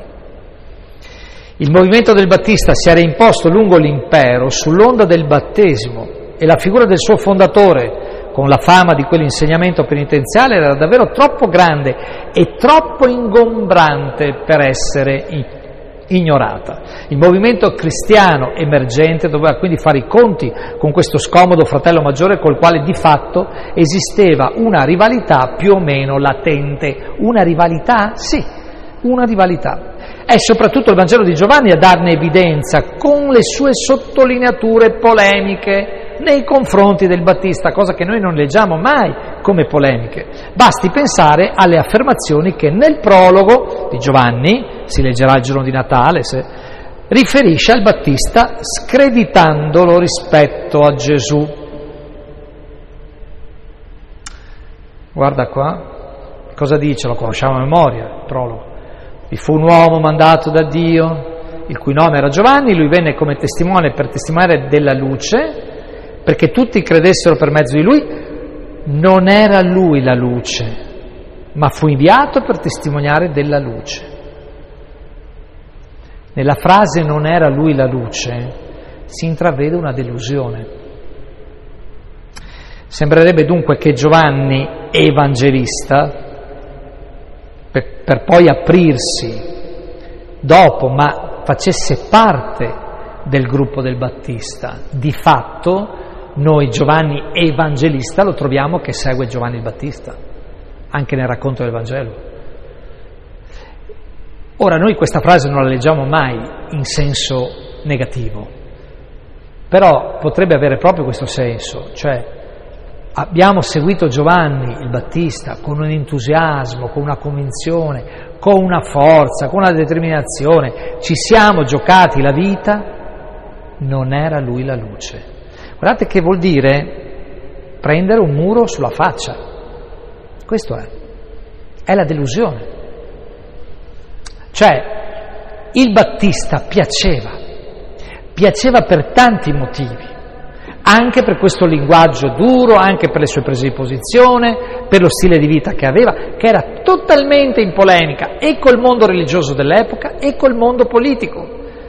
Il movimento del Battista si era imposto lungo l'impero sull'onda del battesimo e la figura del suo fondatore, con la fama di quell'insegnamento penitenziale, era davvero troppo grande e troppo ingombrante per essere ignorata. Il movimento cristiano emergente doveva quindi fare i conti con questo scomodo fratello maggiore col quale di fatto esisteva una rivalità più o meno latente. Una rivalità? Sì, una rivalità. È soprattutto il Vangelo di Giovanni a darne evidenza con le sue sottolineature polemiche nei confronti del Battista, cosa che noi non leggiamo mai come polemiche. Basti pensare alle affermazioni che nel prologo di Giovanni, si leggerà il giorno di Natale, riferisce al Battista screditandolo rispetto a Gesù. Guarda qua, cosa dice? Lo conosciamo a memoria, il prologo. Vi fu un uomo mandato da Dio, il cui nome era Giovanni, lui venne come testimone per testimoniare della luce, perché tutti credessero per mezzo di lui. Non era lui la luce, ma fu inviato per testimoniare della luce. Nella frase non era lui la luce si intravede una delusione. Sembrerebbe dunque che Giovanni, evangelista, per poi aprirsi dopo, ma facesse parte del gruppo del Battista. Di fatto noi Giovanni evangelista lo troviamo che segue Giovanni il Battista, anche nel racconto del Vangelo. Ora noi questa frase non la leggiamo mai in senso negativo, però potrebbe avere proprio questo senso, cioè abbiamo seguito Giovanni il Battista con un entusiasmo, con una convinzione, con una forza, con una determinazione, ci siamo giocati la vita, non era lui la luce. Guardate che vuol dire prendere un muro sulla faccia, questo è la delusione. Cioè il Battista piaceva per tanti motivi, anche per questo linguaggio duro, anche per le sue prese di posizione, per lo stile di vita che aveva, che era totalmente in polemica e col mondo religioso dell'epoca e col mondo politico.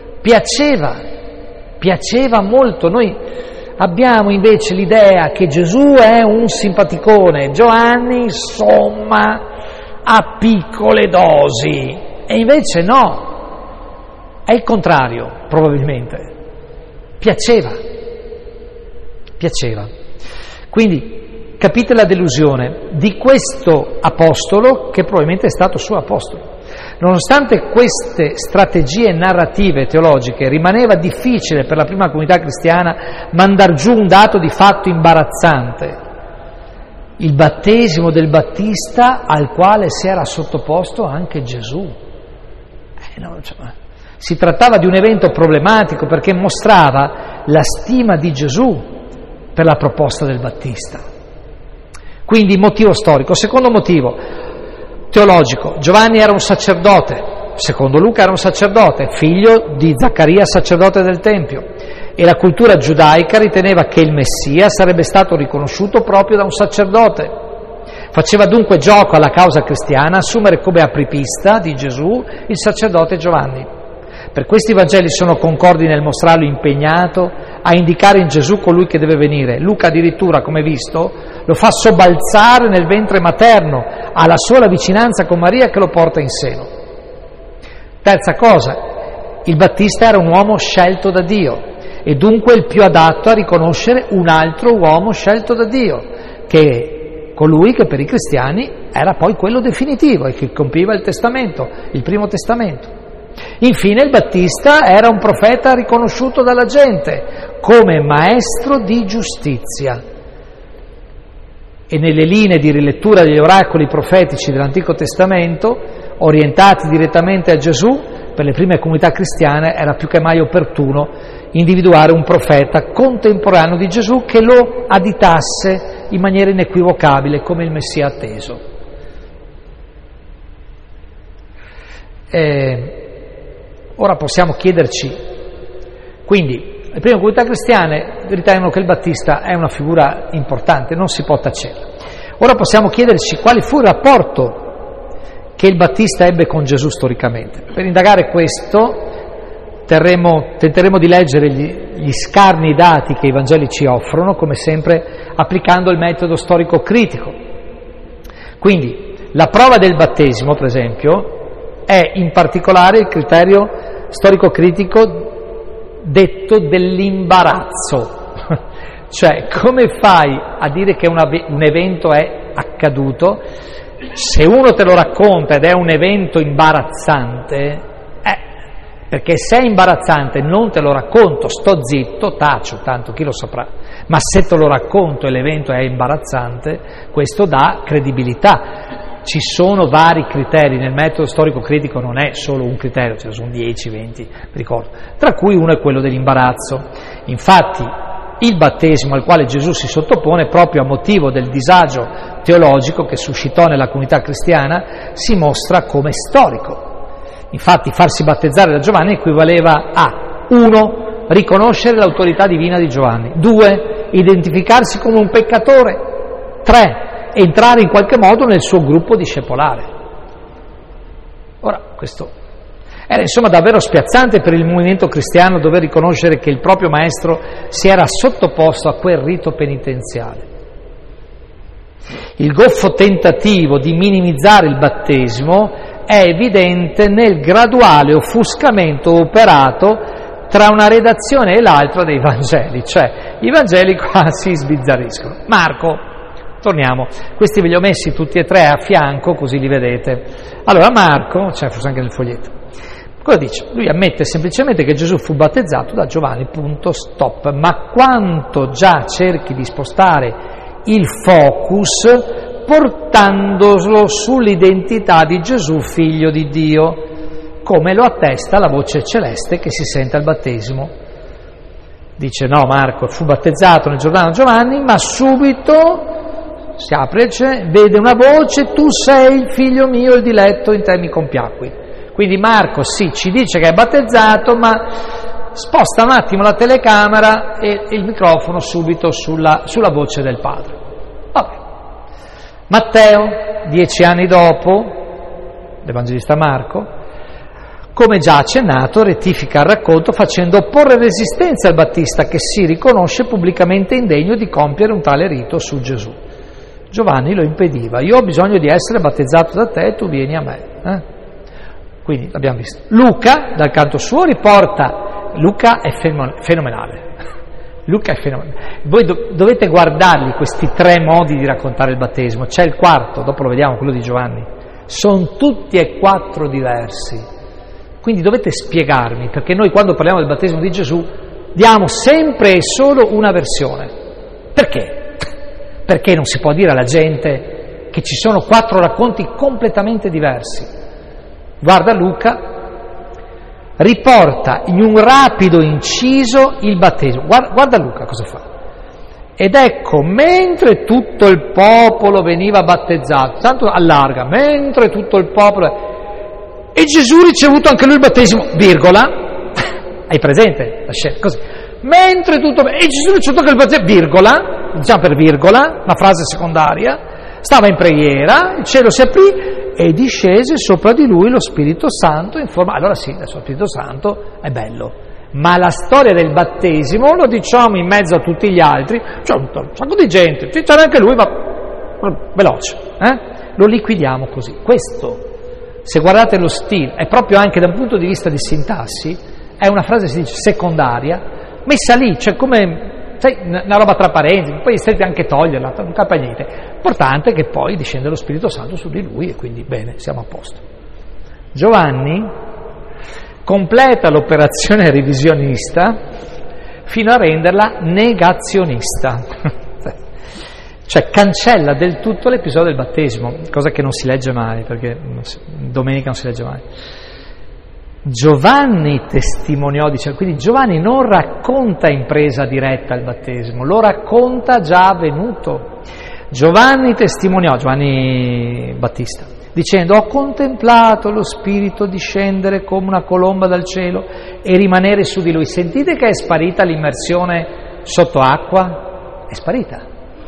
Piaceva molto. Noi abbiamo invece l'idea che Gesù è un simpaticone, Giovanni insomma a piccole dosi, e invece no, è il contrario probabilmente. Piaceva. Quindi capite la delusione di questo apostolo che probabilmente è stato suo apostolo. Nonostante queste strategie narrative teologiche, rimaneva difficile per la prima comunità cristiana mandar giù un dato di fatto imbarazzante: il battesimo del Battista al quale si era sottoposto anche Gesù. Si trattava di un evento problematico perché mostrava la stima di Gesù per la proposta del Battista. Quindi motivo storico. Secondo motivo teologico: Giovanni era un sacerdote, secondo Luca era un sacerdote, figlio di Zaccaria, sacerdote del Tempio, e la cultura giudaica riteneva che il Messia sarebbe stato riconosciuto proprio da un sacerdote. Faceva dunque gioco alla causa cristiana assumere come apripista di Gesù il sacerdote Giovanni. Per questo i Vangeli sono concordi nel mostrarlo impegnato a indicare in Gesù colui che deve venire. Luca addirittura, come visto, lo fa sobbalzare nel ventre materno, alla sola vicinanza con Maria che lo porta in seno. Terza cosa, il Battista era un uomo scelto da Dio e dunque il più adatto a riconoscere un altro uomo scelto da Dio, che colui che per i cristiani era poi quello definitivo e che compiva il testamento, il primo testamento. Infine il Battista era un profeta riconosciuto dalla gente come maestro di giustizia, e nelle linee di rilettura degli oracoli profetici dell'Antico Testamento, orientati direttamente a Gesù, per le prime comunità cristiane era più che mai opportuno individuare un profeta contemporaneo di Gesù che lo additasse in maniera inequivocabile come il Messia atteso. Ora possiamo chiederci, quindi, le prime comunità cristiane ritengono che il Battista è una figura importante, non si può tacere. Ora possiamo chiederci quale fu il rapporto che il Battista ebbe con Gesù storicamente. Per indagare questo tenteremo di leggere gli scarni dati che i Vangeli ci offrono, come sempre applicando il metodo storico-critico. Quindi, la prova del battesimo, per esempio, è in particolare il criterio storico-critico detto dell'imbarazzo. Cioè, come fai a dire che un evento è accaduto se uno te lo racconta ed è un evento imbarazzante? Perché se è imbarazzante non te lo racconto, sto zitto, tacio, tanto chi lo saprà. Ma se te lo racconto e l'evento è imbarazzante, questo dà credibilità. Ci sono vari criteri, nel metodo storico-critico non è solo un criterio, ce ne sono 10, 20, ricordo, tra cui uno è quello dell'imbarazzo. Infatti il battesimo al quale Gesù si sottopone, proprio a motivo del disagio teologico che suscitò nella comunità cristiana, si mostra come storico. Infatti farsi battezzare da Giovanni equivaleva a 1. Riconoscere l'autorità divina di Giovanni, 2. Identificarsi come un peccatore, 3. Entrare in qualche modo nel suo gruppo discepolare. Ora, questo era insomma davvero spiazzante per il movimento cristiano dover riconoscere che il proprio maestro si era sottoposto a quel rito penitenziale. Il goffo tentativo di minimizzare il battesimo è evidente nel graduale offuscamento operato tra una redazione e l'altra dei Vangeli, cioè i Vangeli qua si sbizzarriscono. Marco, torniamo, questi ve li ho messi tutti e tre a fianco così li vedete. Allora Marco, c'è forse anche nel foglietto, cosa dice? Lui ammette semplicemente che Gesù fu battezzato da Giovanni, punto, stop, ma quanto già cerchi di spostare il focus portandolo sull'identità di Gesù, figlio di Dio, come lo attesta la voce celeste che si sente al battesimo. Dice no, Marco fu battezzato nel Giordano Giovanni, ma subito si apre, vede una voce, tu sei il figlio mio, il diletto, in te mi compiacqui. Quindi Marco sì, ci dice che è battezzato, ma sposta un attimo la telecamera e il microfono subito sulla voce del Padre. Vabbè. Matteo, 10 anni dopo, l'Evangelista Marco, come già accennato, rettifica il racconto facendo opporre resistenza al Battista che si riconosce pubblicamente indegno di compiere un tale rito su Gesù. Giovanni lo impediva, io ho bisogno di essere battezzato da te e tu vieni a me. Quindi l'abbiamo visto. Luca, dal canto suo, riporta, Luca è fenomenale. Luca è fenomenale. Voi dovete guardarli questi tre modi di raccontare il battesimo. C'è il quarto, dopo lo vediamo, quello di Giovanni. sono tutti e 4 diversi. Quindi dovete spiegarmi, perché noi quando parliamo del battesimo di Gesù diamo sempre e solo una versione. Perché? Perché non si può dire alla gente che ci sono 4 racconti completamente diversi. Guarda Luca, riporta in un rapido inciso il battesimo. Guarda Luca cosa fa. Ed ecco, mentre tutto il popolo veniva battezzato, tanto allarga, mentre tutto il popolo... E Gesù ha ricevuto anche lui il battesimo, virgola, hai presente la scena? Così. Mentre tutto... E Gesù ha ricevuto anche il battesimo, virgola, diciamo per virgola, una frase secondaria, stava in preghiera, il cielo si aprì e discese sopra di lui lo Spirito Santo in forma... Allora sì, lo Spirito Santo è bello. Ma la storia del battesimo lo diciamo in mezzo a tutti gli altri, c'è un sacco di gente, c'era anche lui, ma veloce, lo liquidiamo così. Questo, se guardate lo stile, è proprio anche da un punto di vista di sintassi, è una frase, si dice, secondaria, messa lì, cioè come, sai, una roba tra parentesi, poi potete anche toglierla, non cambia niente. L'importante è che poi discende lo Spirito Santo su di lui e quindi bene, siamo a posto. Giovanni completa l'operazione revisionista fino a renderla negazionista, cioè cancella del tutto l'episodio del battesimo, cosa che non si legge mai, perché domenica non si legge mai. Giovanni testimoniò, dice, quindi Giovanni non racconta in presa diretta il battesimo, lo racconta già avvenuto. Giovanni testimoniò, Giovanni Battista, dicendo: ho contemplato lo Spirito discendere come una colomba dal cielo e rimanere su di lui. Sentite che è sparita l'immersione sotto acqua? È sparita.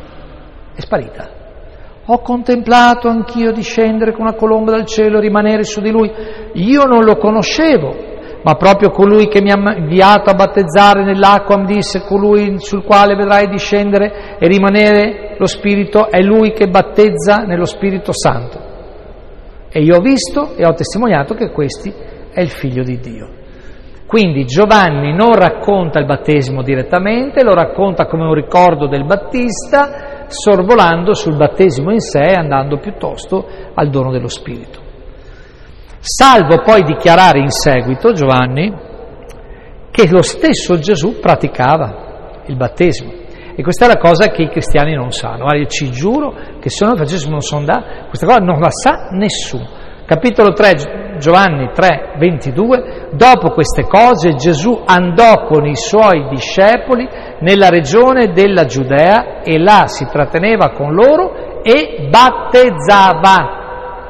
Ho contemplato anch'io discendere come una colomba dal cielo e rimanere su di lui. Io non lo conoscevo, ma proprio colui che mi ha inviato a battezzare nell'acqua mi disse: colui sul quale vedrai discendere e rimanere lo Spirito è lui che battezza nello Spirito Santo. E io ho visto e ho testimoniato che questi è il Figlio di Dio. Quindi Giovanni non racconta il battesimo direttamente, lo racconta come un ricordo del Battista, sorvolando sul battesimo in sé e andando piuttosto al dono dello Spirito. Salvo poi dichiarare in seguito, Giovanni, che lo stesso Gesù praticava il battesimo. E questa è la cosa che i cristiani non sanno. Guarda, io ci giuro che se non lo facessimo non sonda, questa cosa non la sa nessuno. Capitolo 3, Giovanni 3, 22, dopo queste cose Gesù andò con i suoi discepoli nella regione della Giudea e là si tratteneva con loro e battezzava.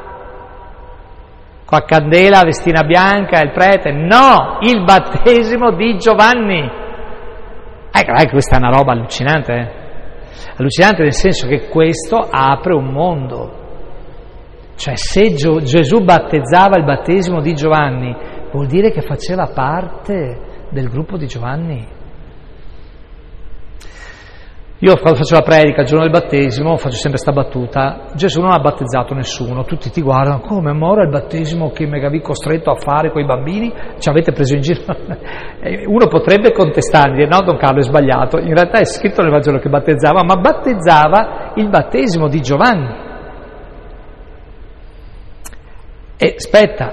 Qua candela, vestina bianca, il prete, no, il battesimo di Giovanni. Ecco, questa è una roba allucinante, allucinante nel senso che questo apre un mondo. Cioè, se Gesù battezzava il battesimo di Giovanni, vuol dire che faceva parte del gruppo di Giovanni. Io quando faccio la predica il giorno del battesimo faccio sempre questa battuta: Gesù non ha battezzato nessuno. Tutti ti guardano: come, amore, il battesimo che mi avevi costretto a fare con i bambini? Ci avete preso in giro? Uno potrebbe contestarmi, dire: no, Don Carlo, è sbagliato. In realtà è scritto nel Vangelo che battezzava, ma battezzava il battesimo di Giovanni. E aspetta,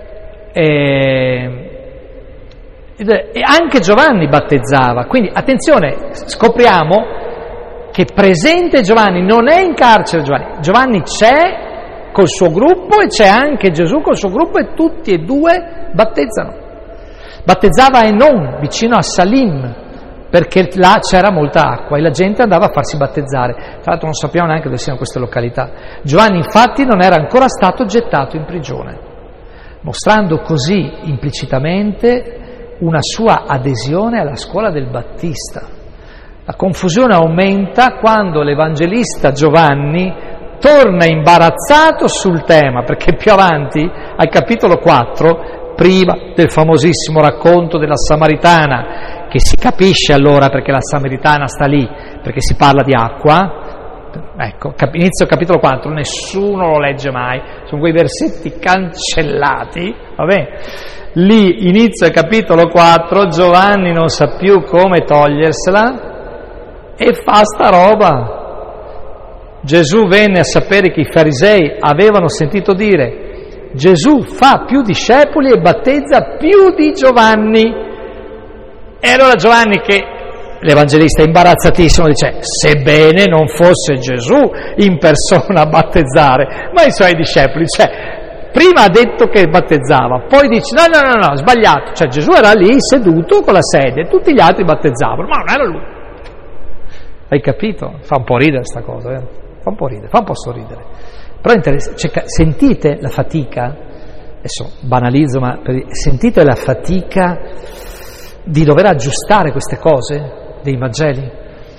e anche Giovanni battezzava, quindi attenzione, scopriamo che presente Giovanni non è in carcere. Giovanni c'è col suo gruppo e c'è anche Gesù col suo gruppo e tutti e due battezzano. Battezzava a Enon, vicino a Salim, perché là c'era molta acqua e la gente andava a farsi battezzare. Tra l'altro non sappiamo neanche dove siano queste località. Giovanni infatti non era ancora stato gettato in prigione, mostrando così implicitamente una sua adesione alla scuola del Battista. La confusione aumenta quando l'evangelista Giovanni torna imbarazzato sul tema, perché più avanti, al capitolo 4, prima del famosissimo racconto della Samaritana, che si capisce allora perché la Samaritana sta lì, perché si parla di acqua, ecco, inizio capitolo 4, nessuno lo legge mai, sono quei versetti cancellati, va bene? Lì, inizio capitolo 4, Giovanni non sa più come togliersela e fa sta roba. Gesù venne a sapere che i farisei avevano sentito dire: Gesù fa più discepoli e battezza più di Giovanni. E allora Giovanni, che l'Evangelista è imbarazzatissimo, dice: sebbene non fosse Gesù in persona a battezzare, ma i suoi discepoli, cioè prima ha detto che battezzava, poi dice no, sbagliato, cioè Gesù era lì seduto con la sedia e tutti gli altri battezzavano, ma non era lui. Hai capito? Fa un po' ridere sta cosa, vero? Fa un po' ridere, fa un po' sorridere. Però sentite la fatica, adesso banalizzo, ma sentite la fatica di dover aggiustare queste cose dei Vangeli.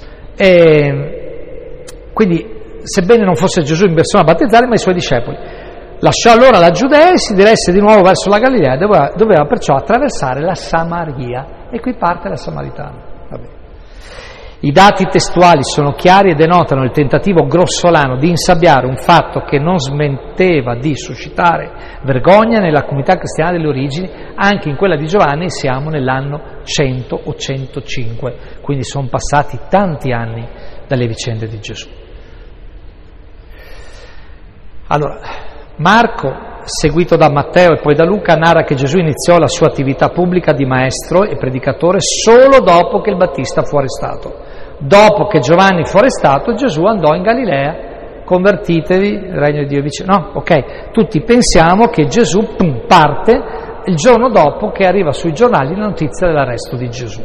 E quindi, sebbene non fosse Gesù in persona a battezzare, ma i suoi discepoli. Lasciò allora la Giudea e si diresse di nuovo verso la Galilea, doveva perciò attraversare la Samaria, e qui parte la Samaritana. Vabbè. I dati testuali sono chiari e denotano il tentativo grossolano di insabbiare un fatto che non smetteva di suscitare vergogna nella comunità cristiana delle origini. Anche in quella di Giovanni siamo nell'anno 100 o 105, quindi sono passati tanti anni dalle vicende di Gesù. Allora, Marco, seguito da Matteo e poi da Luca, narra che Gesù iniziò la sua attività pubblica di maestro e predicatore solo dopo che il Battista fu arrestato. Dopo che Giovanni fu arrestato, Gesù andò in Galilea: convertitevi, il regno di Dio è vicino. No, ok, tutti pensiamo che Gesù parte il giorno dopo che arriva sui giornali la notizia dell'arresto di Gesù.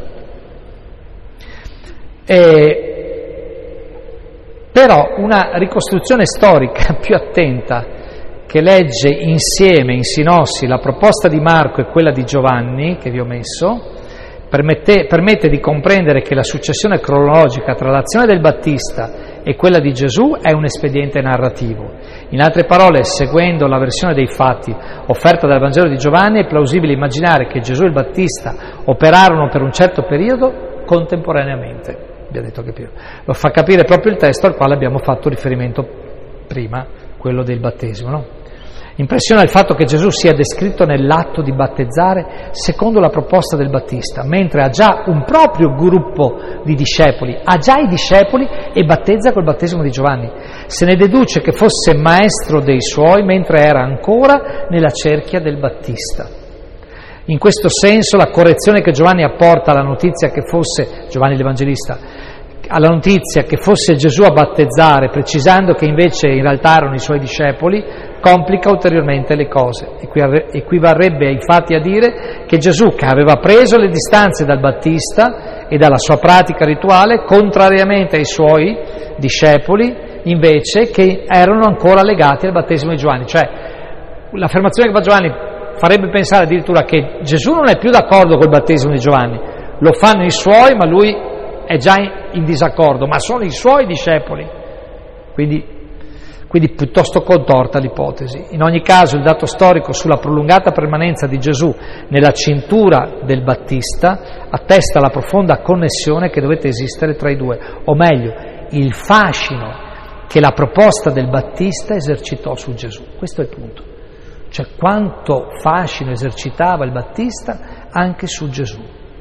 Però una ricostruzione storica più attenta, che legge insieme in sinossi la proposta di Marco e quella di Giovanni, che vi ho messo, permette di comprendere che la successione cronologica tra l'azione del Battista e quella di Gesù è un espediente narrativo. In altre parole, seguendo la versione dei fatti offerta dal Vangelo di Giovanni, è plausibile immaginare che Gesù e il Battista operarono per un certo periodo contemporaneamente. Vi ho detto che più. Lo fa capire proprio il testo al quale abbiamo fatto riferimento prima, quello del battesimo, no? Impressiona il fatto che Gesù sia descritto nell'atto di battezzare secondo la proposta del Battista, mentre ha già un proprio gruppo di discepoli, ha già i discepoli e battezza col battesimo di Giovanni. Se ne deduce che fosse maestro dei suoi mentre era ancora nella cerchia del Battista. In questo senso la correzione che Giovanni apporta alla notizia che fosse, Giovanni l'Evangelista, alla notizia che fosse Gesù a battezzare, precisando che invece in realtà erano i suoi discepoli, complica ulteriormente le cose. Equivarrebbe infatti a dire che Gesù, che aveva preso le distanze dal Battista e dalla sua pratica rituale, contrariamente ai suoi discepoli, invece, che erano ancora legati al battesimo di Giovanni. Cioè, l'affermazione che fa Giovanni farebbe pensare addirittura che Gesù non è più d'accordo col battesimo di Giovanni, lo fanno i suoi, ma lui è già in disaccordo, ma sono i suoi discepoli. Quindi piuttosto contorta l'ipotesi. In ogni caso il dato storico sulla prolungata permanenza di Gesù nella cintura del Battista attesta la profonda connessione che dovette esistere tra i due, o meglio, il fascino che la proposta del Battista esercitò su Gesù. Questo è il punto. Cioè quanto fascino esercitava il Battista anche su Gesù.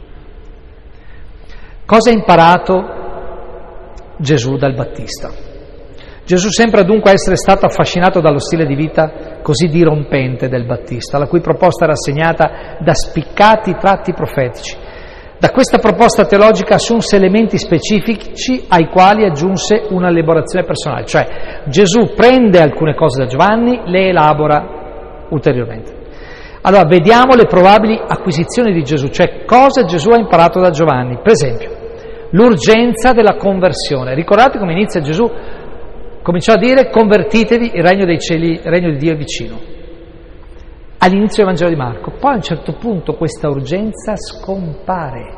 Cosa ha imparato Gesù dal Battista? Gesù sembra dunque essere stato affascinato dallo stile di vita così dirompente del Battista, la cui proposta era segnata da spiccati tratti profetici. Da questa proposta teologica assunse elementi specifici ai quali aggiunse una elaborazione personale, cioè Gesù prende alcune cose da Giovanni, le elabora ulteriormente. Allora vediamo le probabili acquisizioni di Gesù, cioè cosa Gesù ha imparato da Giovanni. Per esempio, l'urgenza della conversione. Ricordate come inizia Gesù? Cominciò a dire: convertitevi, il regno dei cieli, il regno di Dio è vicino. All'inizio del Vangelo di Marco. Poi a un certo punto questa urgenza scompare.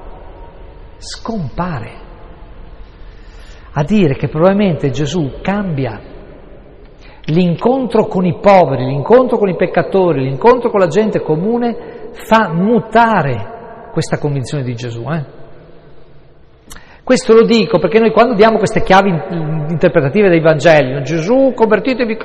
A dire che probabilmente Gesù cambia. L'incontro con i poveri, l'incontro con i peccatori, l'incontro con la gente comune fa mutare questa convinzione di Gesù. Questo lo dico perché noi quando diamo queste chiavi interpretative dei Vangeli, Gesù, convertitevi,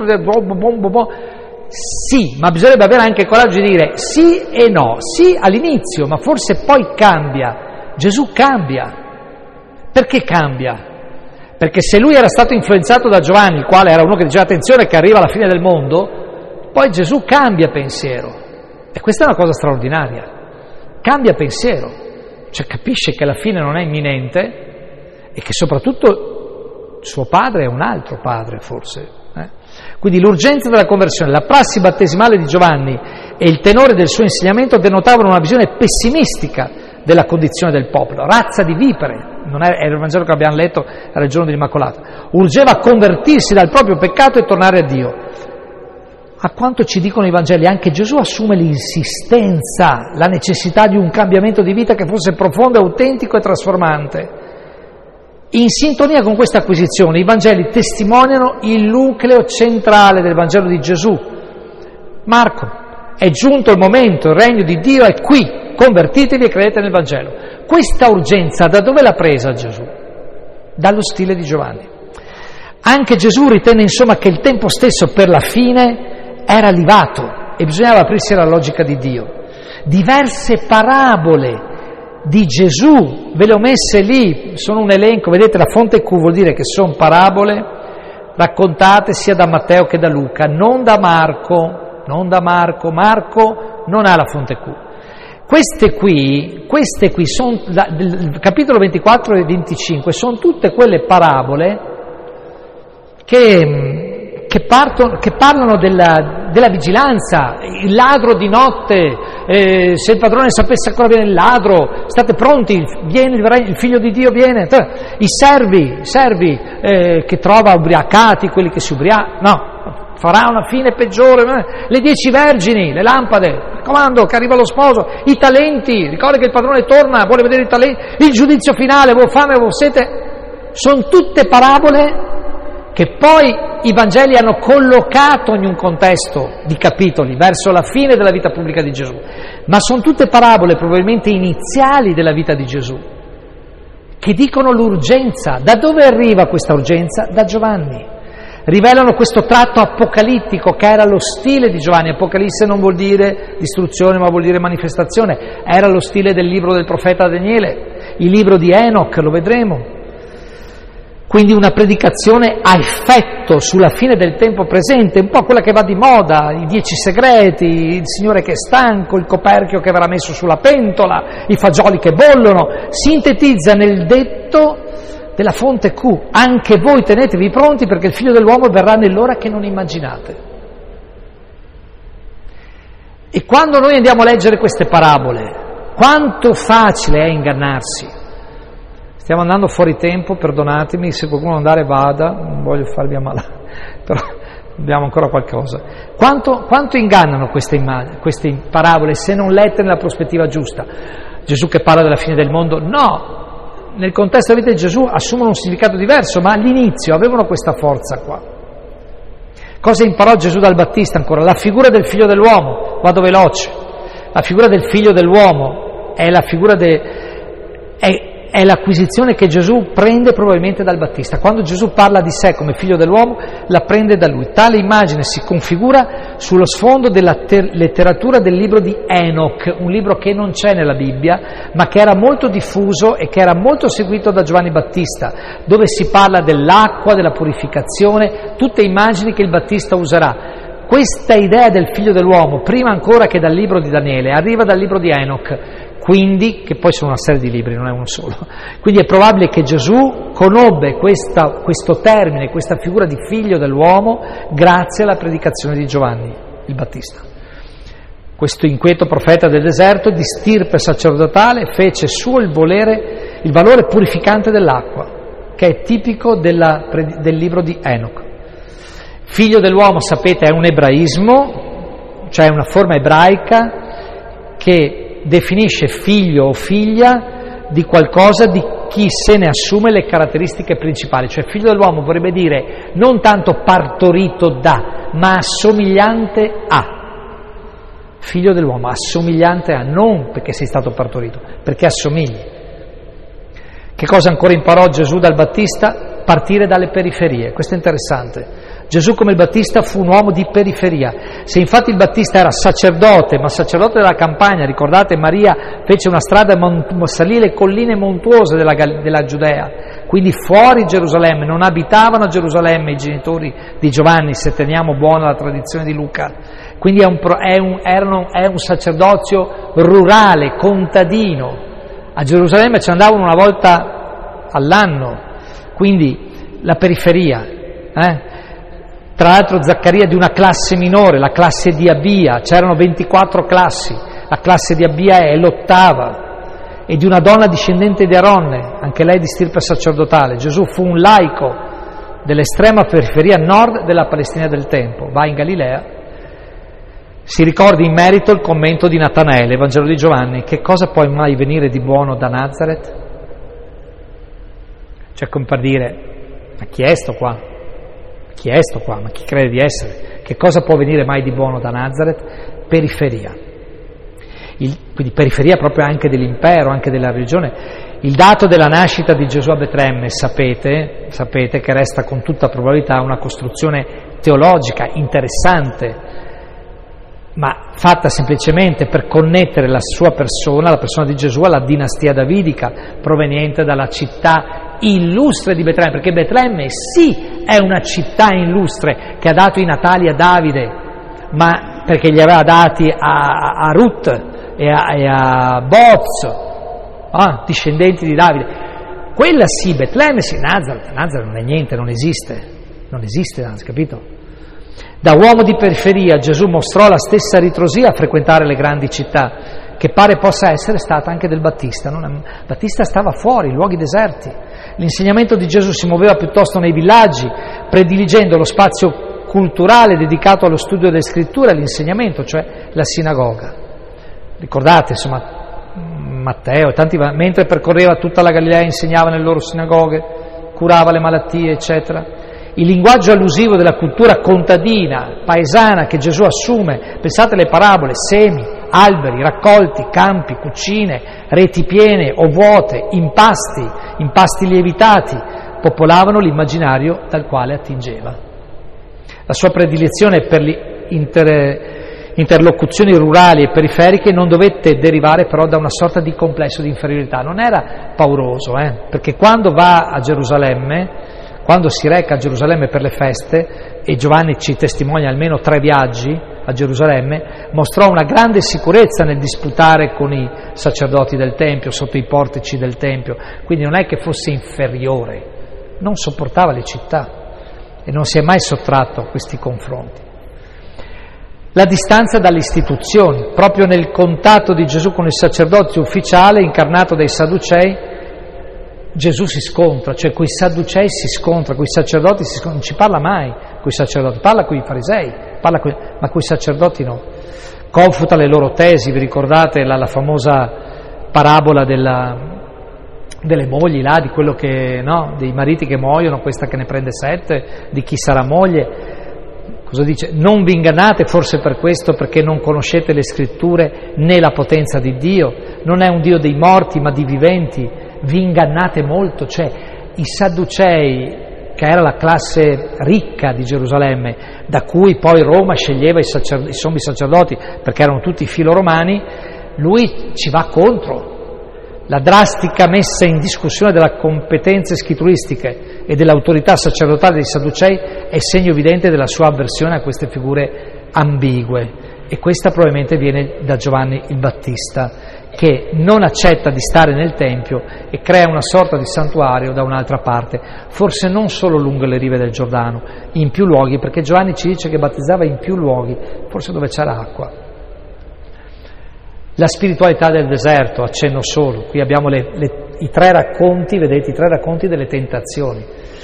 sì, ma bisognerebbe avere anche il coraggio di dire sì e no, sì all'inizio, ma forse poi cambia. Gesù cambia. Perché cambia? Perché se lui era stato influenzato da Giovanni, il quale era uno che diceva attenzione che arriva la fine del mondo, poi Gesù cambia pensiero. E questa è una cosa straordinaria. Cambia pensiero. Cioè capisce che la fine non è imminente e che soprattutto suo padre è un altro padre forse. Quindi l'urgenza della conversione, la prassi battesimale di Giovanni e il tenore del suo insegnamento denotavano una visione pessimistica della condizione del popolo, razza di vipere, non era il Vangelo che abbiamo letto era il giorno dell'Immacolata, urgeva a convertirsi dal proprio peccato e tornare a Dio. A quanto ci dicono i Vangeli, anche Gesù assume l'insistenza, la necessità di un cambiamento di vita che fosse profondo, autentico e trasformante. In sintonia con questa acquisizione, i Vangeli testimoniano il nucleo centrale del Vangelo di Gesù. Marco, è giunto il momento, il regno di Dio è qui, convertitevi e credete nel Vangelo. Questa urgenza da dove l'ha presa Gesù? Dallo stile di Giovanni. Anche Gesù ritenne insomma che il tempo stesso per la fine era arrivato e bisognava aprirsi alla logica di Dio. Diverse parabole di Gesù, ve le ho messe lì, sono un elenco, vedete la fonte Q vuol dire che sono parabole raccontate sia da Matteo che da Luca, non da Marco, Marco non ha la fonte Q. Queste qui sono, del capitolo 24 e 25, sono tutte quelle parabole che parlano della vigilanza, il ladro di notte, se il padrone sapesse ancora viene il ladro, state pronti, viene il figlio di Dio, viene, i servi che trova ubriacati, quelli che si ubriacano, farà una fine peggiore, le 10 vergini, le lampade, raccomando che arriva lo sposo, i talenti, ricorda che il padrone torna, vuole vedere i talenti, il giudizio finale, avevo fame, avevo sete, sono tutte parabole che poi i Vangeli hanno collocato in un contesto di capitoli verso la fine della vita pubblica di Gesù, ma sono tutte parabole probabilmente iniziali della vita di Gesù, che dicono l'urgenza. Da dove arriva questa urgenza? Da Giovanni. Rivelano questo tratto apocalittico che era lo stile di Giovanni. Apocalisse non vuol dire distruzione, ma vuol dire manifestazione. Era lo stile del libro del profeta Daniele, il libro di Enoch, lo vedremo. Quindi una predicazione a effetto sulla fine del tempo presente, un po' quella che va di moda, i 10 segreti, il Signore che è stanco, il coperchio che verrà messo sulla pentola, i fagioli che bollono, sintetizza nel detto della fonte Q, anche voi tenetevi pronti perché il Figlio dell'uomo verrà nell'ora che non immaginate. E quando noi andiamo a leggere queste parabole, quanto facile è ingannarsi. Stiamo andando fuori tempo, perdonatemi, se qualcuno andare vada, non voglio farvi ammalare, però abbiamo ancora qualcosa. Quanto ingannano queste parabole se non lette nella prospettiva giusta? Gesù che parla della fine del mondo? No, nel contesto della vita di Gesù assumono un significato diverso, ma all'inizio avevano questa forza qua. Cosa imparò Gesù dal Battista ancora? La figura del figlio dell'uomo, vado veloce, la figura del figlio dell'uomo è la figura è l'acquisizione che Gesù prende probabilmente dal Battista. Quando Gesù parla di sé come figlio dell'uomo, la prende da lui. Tale immagine si configura sullo sfondo della letteratura del libro di Enoch, un libro che non c'è nella Bibbia, ma che era molto diffuso e che era molto seguito da Giovanni Battista, dove si parla dell'acqua, della purificazione, tutte immagini che il Battista userà. Questa idea del figlio dell'uomo, prima ancora che dal libro di Daniele, arriva dal libro di Enoch, quindi, che poi sono una serie di libri, non è uno solo. Quindi è probabile che Gesù conobbe questo termine, questa figura di figlio dell'uomo, grazie alla predicazione di Giovanni il Battista. Questo inquieto profeta del deserto, di stirpe sacerdotale, fece suo il valore purificante dell'acqua, che è tipico del libro di Enoch. Figlio dell'uomo, sapete, è un ebraismo, cioè una forma ebraica che definisce figlio o figlia di qualcosa di chi se ne assume le caratteristiche principali, cioè figlio dell'uomo vorrebbe dire non tanto partorito da, ma assomigliante a. Figlio dell'uomo, assomigliante a, non perché sei stato partorito, perché assomigli. Che cosa ancora imparò Gesù dal Battista? Partire dalle periferie, questo è interessante. Gesù come il Battista fu un uomo di periferia. Se infatti il Battista era sacerdote, ma sacerdote della campagna, ricordate Maria fece una strada salì le colline montuose della Giudea, quindi fuori Gerusalemme, non abitavano a Gerusalemme i genitori di Giovanni, se teniamo buona la tradizione di Luca, quindi è un sacerdozio rurale, contadino. A Gerusalemme ci andavano una volta all'anno, quindi la periferia. Tra l'altro Zaccaria di una classe minore, la classe di Abia, c'erano 24 classi, la classe di Abia è l'8ª, e di una donna discendente di Aronne, anche lei di stirpe sacerdotale. Gesù fu un laico dell'estrema periferia nord della Palestina del tempo, va in Galilea, si ricordi in merito il commento di Natanaele, Vangelo di Giovanni: che cosa può mai venire di buono da Nazareth? Cioè, come per dire, ma chi è sto qua? Ma chi crede di essere? Che cosa può venire mai di buono da Nazareth? Periferia. Quindi periferia proprio anche dell'impero, anche della religione. Il dato della nascita di Gesù a Betlemme, sapete che resta con tutta probabilità una costruzione teologica interessante, ma fatta semplicemente per connettere la sua persona, la persona di Gesù, alla dinastia davidica proveniente dalla città illustre di Betlemme, perché Betlemme sì è una città illustre che ha dato i natali a Davide, ma perché gli aveva dati a Ruth e a Boaz, discendenti di Davide. Quella sì, Betlemme sì, Nazareth non è niente, non esiste Nazareth, capito? Da uomo di periferia Gesù mostrò la stessa ritrosia a frequentare le grandi città, che pare possa essere stata anche del Battista. Battista stava fuori, in luoghi deserti. L'insegnamento di Gesù si muoveva piuttosto nei villaggi, prediligendo lo spazio culturale dedicato allo studio delle scritture e all'insegnamento, cioè la sinagoga. Ricordate, insomma, Matteo, mentre percorreva tutta la Galilea insegnava nelle loro sinagoghe, curava le malattie, eccetera. Il linguaggio allusivo della cultura contadina, paesana che Gesù assume, pensate alle parabole: semi, alberi, raccolti, campi, cucine, reti piene o vuote, impasti lievitati, popolavano l'immaginario dal quale attingeva. La sua predilezione per le interlocuzioni rurali e periferiche non dovette derivare però da una sorta di complesso di inferiorità. Non era pauroso, perché quando si reca a Gerusalemme per le feste, e Giovanni ci testimonia almeno 3 viaggi a Gerusalemme, mostrò una grande sicurezza nel disputare con i sacerdoti del Tempio, sotto i portici del Tempio, quindi non è che fosse inferiore, non sopportava le città e non si è mai sottratto a questi confronti. La distanza dalle istituzioni, proprio nel contatto di Gesù con il sacerdozio ufficiale incarnato dai Sadducei, Gesù si scontra, cioè coi Sadducei si scontra, coi sacerdoti si scontra, non ci parla mai coi sacerdoti, parla coi farisei, ma coi sacerdoti no. Confuta le loro tesi, vi ricordate la famosa parabola delle mogli là, di quello che, no, dei mariti che muoiono, questa che ne prende 7, di chi sarà moglie. Cosa dice? Non vi ingannate forse per questo, perché non conoscete le scritture né la potenza di Dio, non è un Dio dei morti ma di viventi, vi ingannate molto. Cioè i Sadducei, che era la classe ricca di Gerusalemme, da cui poi Roma sceglieva i sommi sacerdoti perché erano tutti filoromani, lui ci va contro. La drastica messa in discussione delle competenze scritturistiche e dell'autorità sacerdotale dei Sadducei è segno evidente della sua avversione a queste figure ambigue, e questa probabilmente viene da Giovanni il Battista, che non accetta di stare nel Tempio e crea una sorta di santuario da un'altra parte, forse non solo lungo le rive del Giordano, in più luoghi, perché Giovanni ci dice che battezzava in più luoghi, forse dove c'era acqua. La spiritualità del deserto, accenno solo, qui abbiamo i 3 racconti, vedete, i 3 racconti delle tentazioni.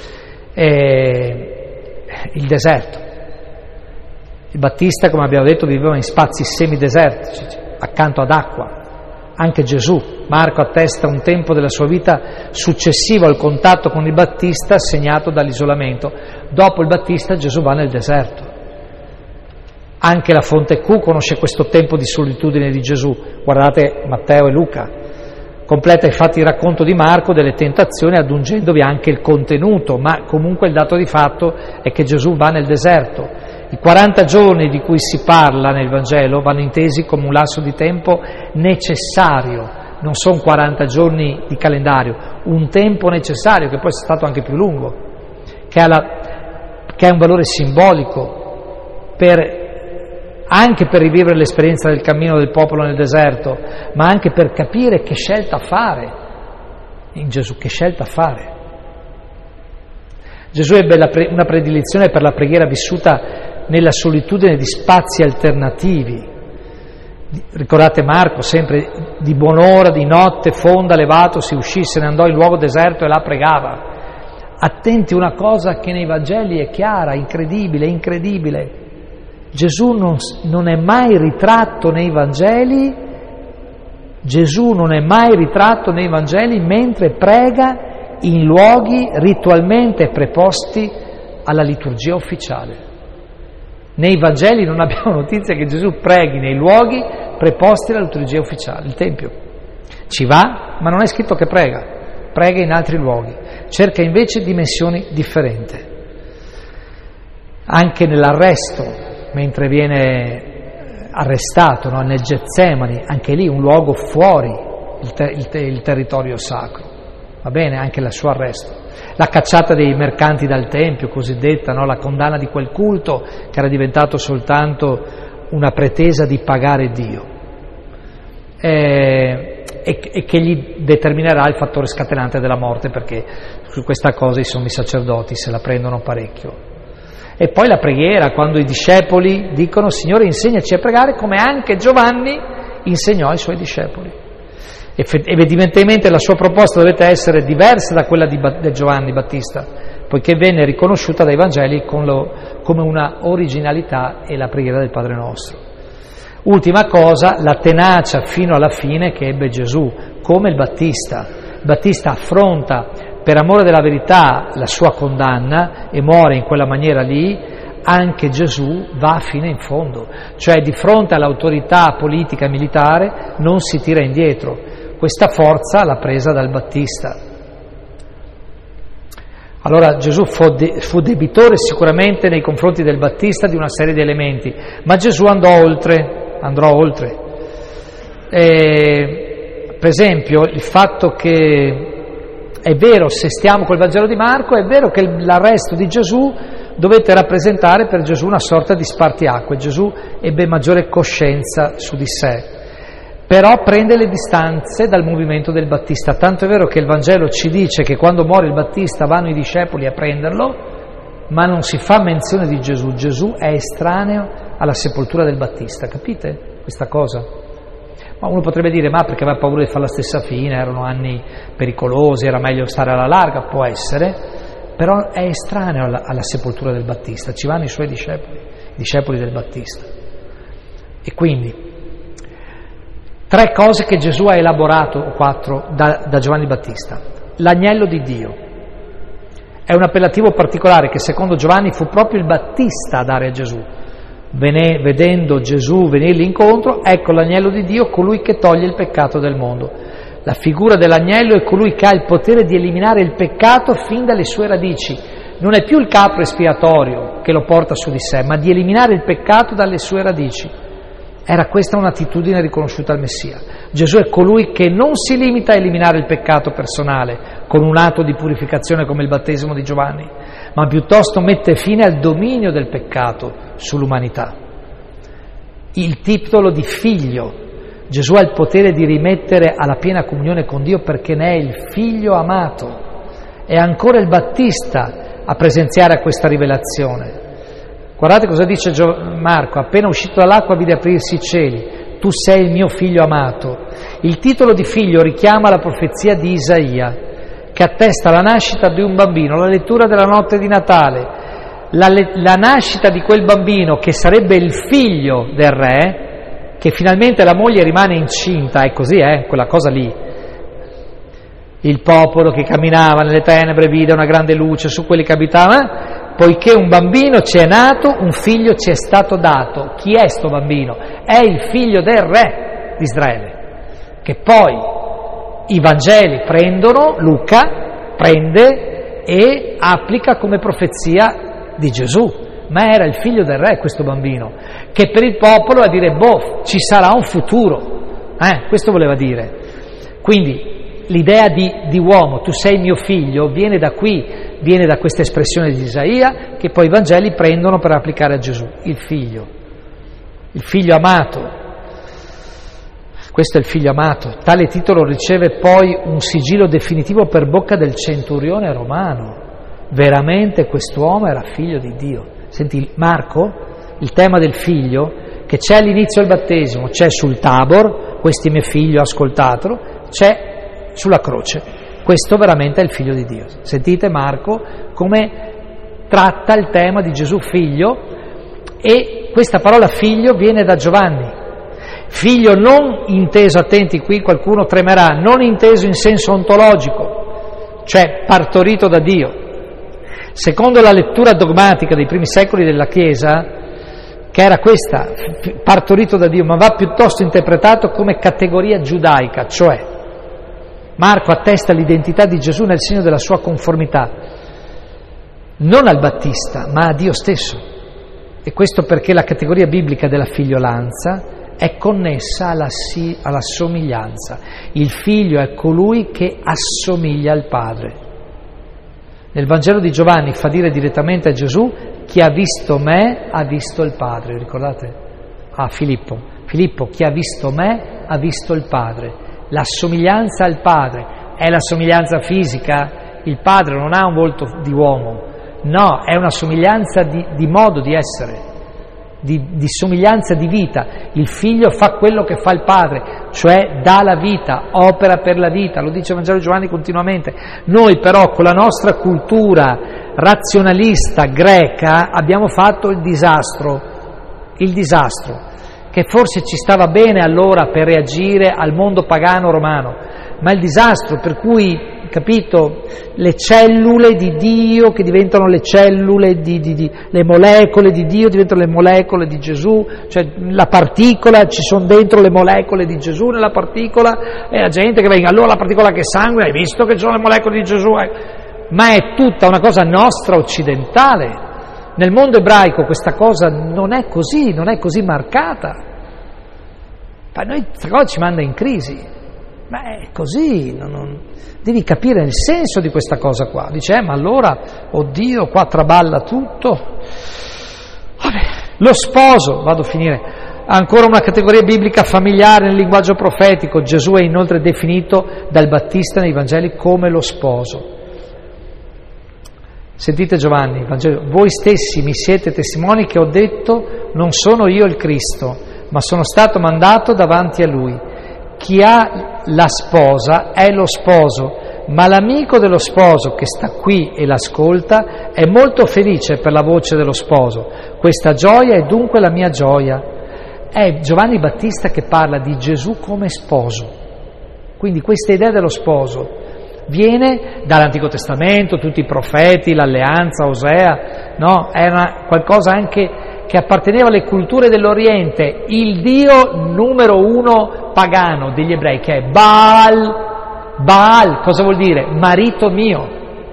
Il deserto. Il Battista, come abbiamo detto, viveva in spazi semidesertici, accanto ad acqua. Anche Gesù, Marco attesta un tempo della sua vita successivo al contatto con il Battista segnato dall'isolamento. Dopo il Battista Gesù va nel deserto. Anche la fonte Q conosce questo tempo di solitudine di Gesù. Guardate Matteo e Luca. Completa infatti il racconto di Marco delle tentazioni aggiungendovi anche il contenuto, ma comunque il dato di fatto è che Gesù va nel deserto. I 40 giorni di cui si parla nel Vangelo vanno intesi come un lasso di tempo necessario, non sono 40 giorni di calendario, un tempo necessario, che poi è stato anche più lungo, che ha un valore simbolico anche per rivivere l'esperienza del cammino del popolo nel deserto, ma anche per capire che scelta fare in Gesù, che scelta fare. Gesù ebbe una predilezione per la preghiera vissuta nella solitudine di spazi alternativi. Ricordate Marco, sempre di buon'ora, di notte, fonda, levato, si uscì, se ne andò in luogo deserto e là pregava. Attenti, una cosa che nei Vangeli è chiara, incredibile. Gesù non è mai ritratto nei Vangeli, mentre prega in luoghi ritualmente preposti alla liturgia ufficiale. Nei Vangeli non abbiamo notizia che Gesù preghi nei luoghi preposti alla liturgia ufficiale, il Tempio. Ci va, ma non è scritto che prega in altri luoghi, cerca invece dimensioni differenti. Anche nell'arresto, mentre viene arrestato, no? Nel Getsemani, anche lì un luogo fuori il territorio sacro, va bene, anche il suo arresto. La cacciata dei mercanti dal Tempio, cosiddetta, no? La condanna di quel culto che era diventato soltanto una pretesa di pagare Dio e che gli determinerà il fattore scatenante della morte, perché su questa cosa i sommi sacerdoti se la prendono parecchio. E poi la preghiera, quando i discepoli dicono: Signore, insegnaci a pregare come anche Giovanni insegnò ai suoi discepoli. Evidentemente la sua proposta dovette essere diversa da quella di Giovanni Battista, poiché venne riconosciuta dai Vangeli come una originalità e la preghiera del Padre Nostro. Ultima cosa, la tenacia fino alla fine che ebbe Gesù, come il Battista. Battista affronta per amore della verità la sua condanna e muore in quella maniera lì. Anche Gesù va fino in fondo, cioè di fronte all'autorità politica e militare non si tira indietro. Questa forza l'ha presa dal Battista. Allora Gesù fu debitore sicuramente nei confronti del Battista di una serie di elementi, ma Gesù andrò oltre. Per esempio, il fatto che è vero, se stiamo col Vangelo di Marco, è vero che l'arresto di Gesù dovette rappresentare per Gesù una sorta di spartiacque. Gesù ebbe maggiore coscienza su di sé, però prende le distanze dal movimento del Battista, tanto è vero che il Vangelo ci dice che quando muore il Battista vanno i discepoli a prenderlo, ma non si fa menzione di Gesù. Gesù è estraneo alla sepoltura del Battista, capite questa cosa? Ma uno potrebbe dire: ma perché aveva paura di fare la stessa fine, erano anni pericolosi, era meglio stare alla larga, può essere, però è estraneo alla sepoltura del Battista, ci vanno i suoi discepoli, i discepoli del Battista. E quindi 3 cose che Gesù ha elaborato, o 4, da Giovanni Battista. L'agnello di Dio è un appellativo particolare che secondo Giovanni fu proprio il Battista a dare a Gesù. Vedendo Gesù venirgli incontro, ecco l'agnello di Dio, colui che toglie il peccato del mondo. La figura dell'agnello è colui che ha il potere di eliminare il peccato fin dalle sue radici. Non è più il capro espiatorio che lo porta su di sé, ma di eliminare il peccato dalle sue radici. Era questa un'attitudine riconosciuta al Messia. Gesù è colui che non si limita a eliminare il peccato personale con un atto di purificazione come il battesimo di Giovanni, ma piuttosto mette fine al dominio del peccato sull'umanità. Il titolo di figlio. Gesù ha il potere di rimettere alla piena comunione con Dio perché ne è il figlio amato. È ancora il Battista a presenziare a questa rivelazione. Guardate cosa dice Marco: appena uscito dall'acqua vide aprirsi i cieli, tu sei il mio figlio amato. Il titolo di figlio richiama la profezia di Isaia, che attesta la nascita di un bambino, la lettura della notte di Natale, la nascita di quel bambino che sarebbe il figlio del re, che finalmente la moglie rimane incinta, e così è, quella cosa lì. Il popolo che camminava nelle tenebre vide una grande luce su quelli che abitavano. Poiché un bambino ci è nato, un figlio ci è stato dato. Chi è sto bambino? È il figlio del re di Israele, che poi i Vangeli prendono, Luca prende e applica come profezia di Gesù. Ma era il figlio del re questo bambino, che per il popolo a dire: ci sarà un futuro. Questo voleva dire. Quindi l'idea di uomo, tu sei mio figlio, viene da qui, viene da questa espressione di Isaia che poi i Vangeli prendono per applicare a Gesù, il figlio amato. Questo è il figlio amato. Tale titolo riceve poi un sigillo definitivo per bocca del centurione romano. Veramente quest'uomo era figlio di Dio. Senti, Marco, il tema del figlio, che c'è all'inizio del battesimo, c'è sul Tabor, questo è mio figlio, ascoltatelo, c'è sulla croce. Questo veramente è il figlio di Dio. Sentite Marco come tratta il tema di Gesù figlio, e questa parola figlio viene da Giovanni. Figlio non inteso, attenti, qui qualcuno tremerà, non inteso in senso ontologico, cioè partorito da Dio. Secondo la lettura dogmatica dei primi secoli della Chiesa, che era questa, partorito da Dio, ma va piuttosto interpretato come categoria giudaica, cioè Marco attesta l'identità di Gesù nel segno della sua conformità, non al Battista, ma a Dio stesso. E questo perché la categoria biblica della figliolanza è connessa alla somiglianza. Il figlio è colui che assomiglia al padre. Nel Vangelo di Giovanni fa dire direttamente a Gesù: chi ha visto me ha visto il padre. Ricordate? A Filippo, chi ha visto me ha visto il padre. La somiglianza al padre è la somiglianza fisica. Il padre non ha un volto di uomo, no, è una somiglianza di modo di essere, di somiglianza di vita. Il figlio fa quello che fa il padre, cioè dà la vita, opera per la vita, lo dice il Vangelo di Giovanni continuamente. Noi però con la nostra cultura razionalista greca abbiamo fatto il disastro, che forse ci stava bene allora per reagire al mondo pagano romano, ma il disastro per cui, capito, le cellule di Dio che diventano le cellule le molecole di Dio diventano le molecole di Gesù, cioè la particola, ci sono dentro le molecole di Gesù nella particola, e la gente che venga, allora la particola che è sangue, hai visto che ci sono le molecole di Gesù? Ma è tutta una cosa nostra occidentale. Nel mondo ebraico questa cosa non è così marcata. Ma noi questa cosa ci manda in crisi. Ma è così, devi capire il senso di questa cosa qua. Dice, ma allora, oddio, qua traballa tutto. Vabbè, lo sposo, vado a finire, ancora una categoria biblica familiare nel linguaggio profetico. Gesù è inoltre definito dal Battista nei Vangeli come lo sposo. Sentite Giovanni, Vangelo, voi stessi mi siete testimoni che ho detto non sono io il Cristo, ma sono stato mandato davanti a Lui. Chi ha la sposa è lo sposo, ma l'amico dello sposo che sta qui e l'ascolta è molto felice per la voce dello sposo. Questa gioia è dunque la mia gioia. È Giovanni Battista che parla di Gesù come sposo. Quindi questa idea dello sposo viene dall'Antico Testamento, tutti i profeti, l'alleanza, Osea, no? Era qualcosa anche che apparteneva alle culture dell'Oriente, il Dio numero uno pagano degli ebrei, che è Baal. Baal, cosa vuol dire? Marito mio,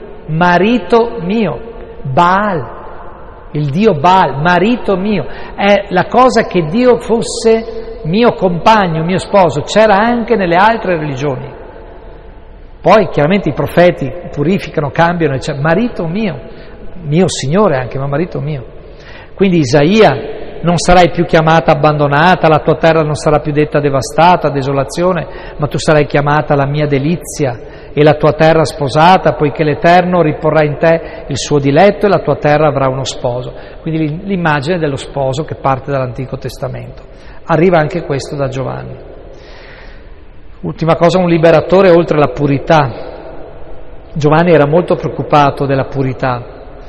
Baal, il Dio Baal, marito mio, è la cosa che Dio fosse mio compagno, mio sposo, c'era anche nelle altre religioni. Poi chiaramente i profeti purificano, cambiano, cioè, marito mio Signore anche, ma marito mio. Quindi Isaia, non sarai più chiamata abbandonata, la tua terra non sarà più detta devastata, desolazione, ma tu sarai chiamata la mia delizia e la tua terra sposata, poiché l'Eterno riporrà in te il suo diletto e la tua terra avrà uno sposo. Quindi l'immagine dello sposo che parte dall'Antico Testamento. Arriva anche questo da Giovanni. Ultima cosa, un liberatore oltre la purità. Giovanni era molto preoccupato della purità.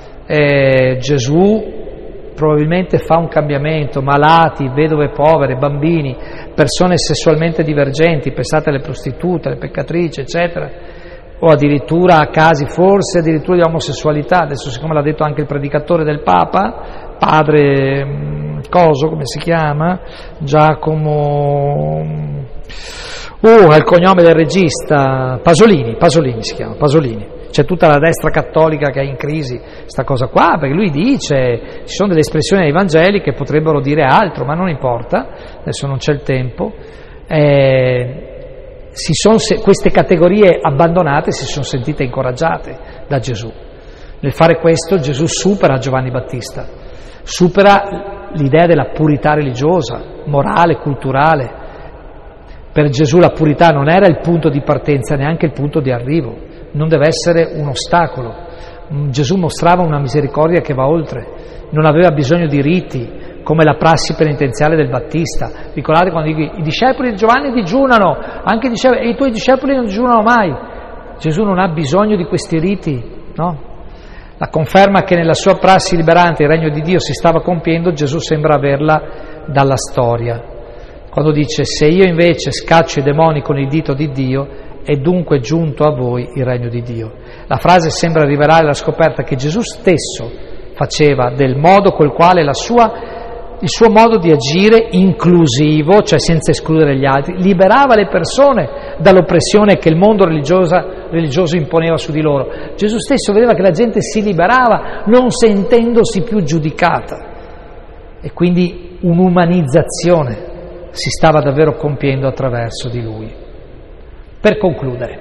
Gesù probabilmente fa un cambiamento, malati, vedove povere, bambini, persone sessualmente divergenti, pensate alle prostitute, alle peccatrici, eccetera, o addirittura a casi forse addirittura di omosessualità. Adesso, siccome l'ha detto anche il predicatore del Papa, padre coso, come si chiama? Giacomo, è il cognome del regista, Pasolini si chiama, Pasolini. C'è tutta la destra cattolica che è in crisi, sta cosa qua, perché lui dice, ci sono delle espressioni nei Vangeli che potrebbero dire altro, ma non importa, adesso non c'è il tempo. queste categorie abbandonate si sono sentite incoraggiate da Gesù. Nel fare questo Gesù supera Giovanni Battista, supera l'idea della purità religiosa, morale, culturale. Per Gesù la purità non era il punto di partenza, neanche il punto di arrivo, non deve essere un ostacolo. Gesù mostrava una misericordia che va oltre, non aveva bisogno di riti, come la prassi penitenziale del Battista. Ricordate quando i discepoli di Giovanni digiunano, anche e i tuoi discepoli non digiunano mai. Gesù non ha bisogno di questi riti, no? La conferma che nella sua prassi liberante il regno di Dio si stava compiendo, Gesù sembra averla dalla storia. Quando dice: se io invece scaccio i demoni con il dito di Dio, è dunque giunto a voi il regno di Dio. La frase sembra rivelare la scoperta che Gesù stesso faceva del modo col quale il suo modo di agire inclusivo, cioè senza escludere gli altri, liberava le persone dall'oppressione che il mondo religioso imponeva su di loro. Gesù stesso vedeva che la gente si liberava non sentendosi più giudicata, e quindi un'umanizzazione si stava davvero compiendo attraverso di lui. Per concludere,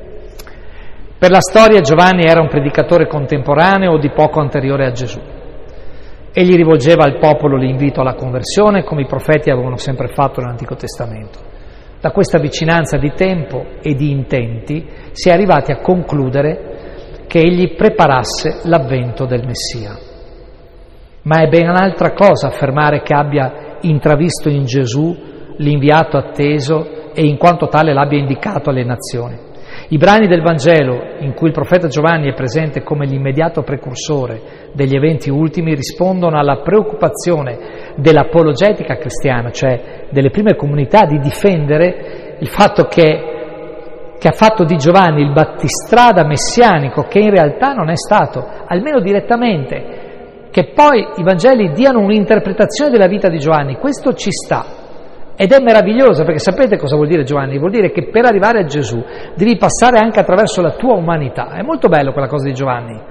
per la storia Giovanni era un predicatore contemporaneo o di poco anteriore a Gesù. Egli rivolgeva al popolo l'invito alla conversione, come i profeti avevano sempre fatto nell'Antico Testamento. Da questa vicinanza di tempo e di intenti si è arrivati a concludere che egli preparasse l'avvento del Messia. Ma è ben un'altra cosa affermare che abbia intravisto in Gesù l'inviato atteso e in quanto tale l'abbia indicato alle nazioni. I brani del Vangelo in cui il profeta Giovanni è presente come l'immediato precursore degli eventi ultimi rispondono alla preoccupazione dell'apologetica cristiana, cioè delle prime comunità, di difendere il fatto che ha fatto di Giovanni il battistrada messianico, che in realtà non è stato, almeno direttamente. Che poi i Vangeli diano un'interpretazione della vita di Giovanni, questo ci sta. Ed è meraviglioso, perché sapete cosa vuol dire Giovanni? Vuol dire che per arrivare a Gesù devi passare anche attraverso la tua umanità. È molto bello quella cosa di Giovanni,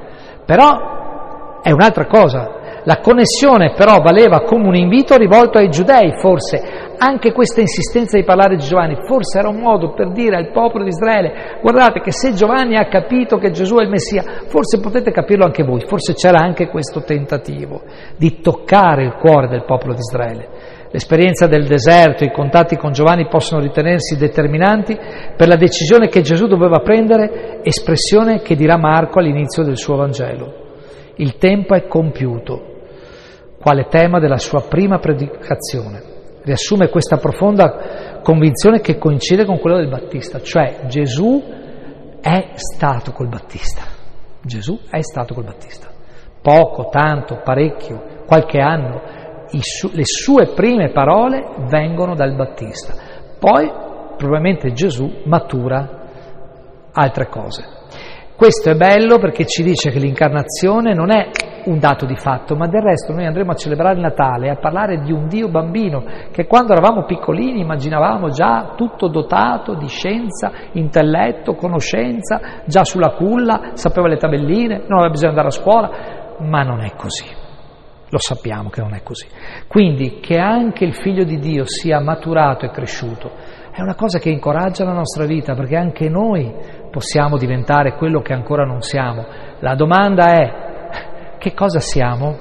però è un'altra cosa. La connessione però valeva come un invito rivolto ai giudei, forse. Anche questa insistenza di parlare di Giovanni forse era un modo per dire al popolo di Israele: guardate che se Giovanni ha capito che Gesù è il Messia, forse potete capirlo anche voi. Forse c'era anche questo tentativo di toccare il cuore del popolo di Israele. L'esperienza del deserto, i contatti con Giovanni possono ritenersi determinanti per la decisione che Gesù doveva prendere, espressione che dirà Marco all'inizio del suo Vangelo. Il tempo è compiuto, quale tema della sua prima predicazione. Riassume questa profonda convinzione che coincide con quella del Battista, cioè Gesù è stato col Battista. Gesù è stato col Battista. Poco, tanto, parecchio, qualche anno. Le sue prime parole vengono dal Battista, poi probabilmente Gesù matura altre cose. Questo è bello perché ci dice che l'incarnazione non è un dato di fatto, ma del resto noi andremo a celebrare il Natale, a parlare di un Dio bambino che quando eravamo piccolini immaginavamo già tutto dotato di scienza, intelletto, conoscenza, già sulla culla, sapeva le tabelline, non aveva bisogno di andare a scuola, ma non è così. Lo sappiamo che non è così. Quindi che anche il Figlio di Dio sia maturato e cresciuto è una cosa che incoraggia la nostra vita, perché anche noi possiamo diventare quello che ancora non siamo. La domanda è: che cosa siamo?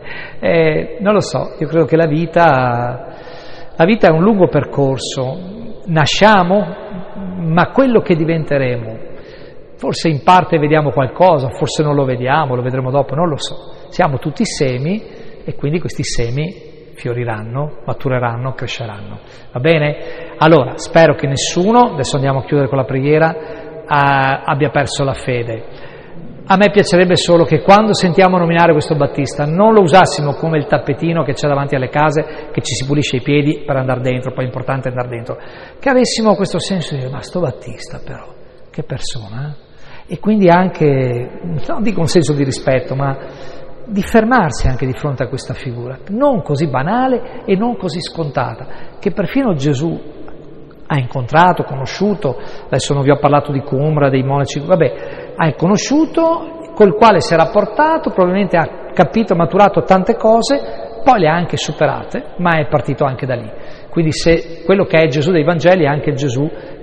Non lo so, io credo che la vita è un lungo percorso. Nasciamo, ma quello che diventeremo, forse in parte vediamo qualcosa, forse non lo vediamo, lo vedremo dopo, non lo so. Siamo tutti semi e quindi questi semi fioriranno, matureranno, cresceranno. Va bene? Allora, spero che nessuno, adesso andiamo a chiudere con la preghiera, abbia perso la fede. A me piacerebbe solo che quando sentiamo nominare questo Battista non lo usassimo come il tappetino che c'è davanti alle case, che ci si pulisce i piedi per andare dentro, poi è importante andare dentro. Che avessimo questo senso di dire: ma sto Battista però, che persona, E quindi anche, non dico un senso di rispetto, ma di fermarsi anche di fronte a questa figura, non così banale e non così scontata, che perfino Gesù ha incontrato, conosciuto, adesso non vi ho parlato di Qumran, dei monaci, ha conosciuto, col quale si è rapportato, probabilmente ha capito, maturato tante cose, poi le ha anche superate, ma è partito anche da lì. Quindi se quello che è Gesù dei Vangeli è anche Gesù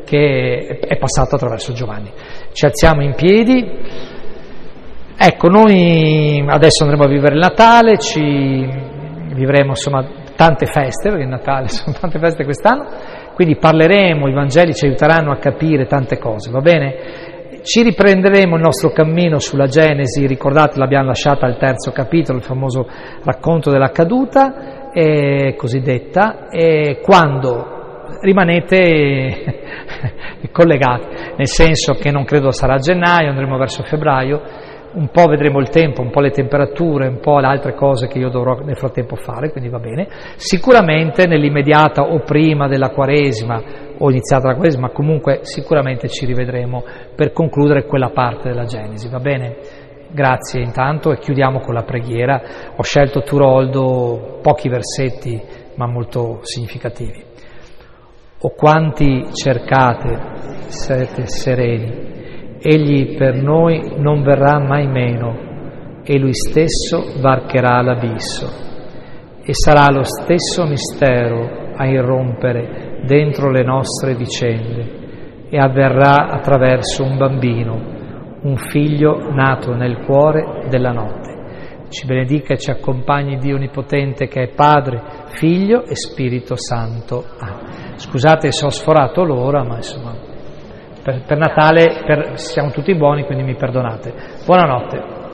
che è passato attraverso Giovanni. Ci alziamo in piedi. Ecco, noi adesso andremo a vivere il Natale, vivremo insomma tante feste, perché il Natale sono tante feste quest'anno, quindi parleremo, i Vangeli ci aiuteranno a capire tante cose, va bene? Ci riprenderemo il nostro cammino sulla Genesi, ricordate l'abbiamo lasciata al 3° capitolo, il famoso racconto della caduta, cosiddetta, e quando rimanete collegati, nel senso che non credo sarà a gennaio, andremo verso febbraio, un po' vedremo il tempo, un po' le temperature, un po' le altre cose che io dovrò nel frattempo fare, quindi va bene. Sicuramente nell'immediata o prima della Quaresima o iniziata la Quaresima, comunque sicuramente ci rivedremo per concludere quella parte della Genesi, va bene? Grazie intanto e chiudiamo con la preghiera. Ho scelto Turoldo, pochi versetti ma molto significativi. O quanti cercate, siete sereni, Egli per noi non verrà mai meno e Lui stesso varcherà l'abisso. E sarà lo stesso mistero a irrompere dentro le nostre vicende e avverrà attraverso un bambino, un figlio nato nel cuore della notte. Ci benedica e ci accompagni Dio Onnipotente che è Padre, Figlio e Spirito Santo. Scusate se ho sforato l'ora, ma insomma per Natale siamo tutti buoni, quindi mi perdonate. Buonanotte.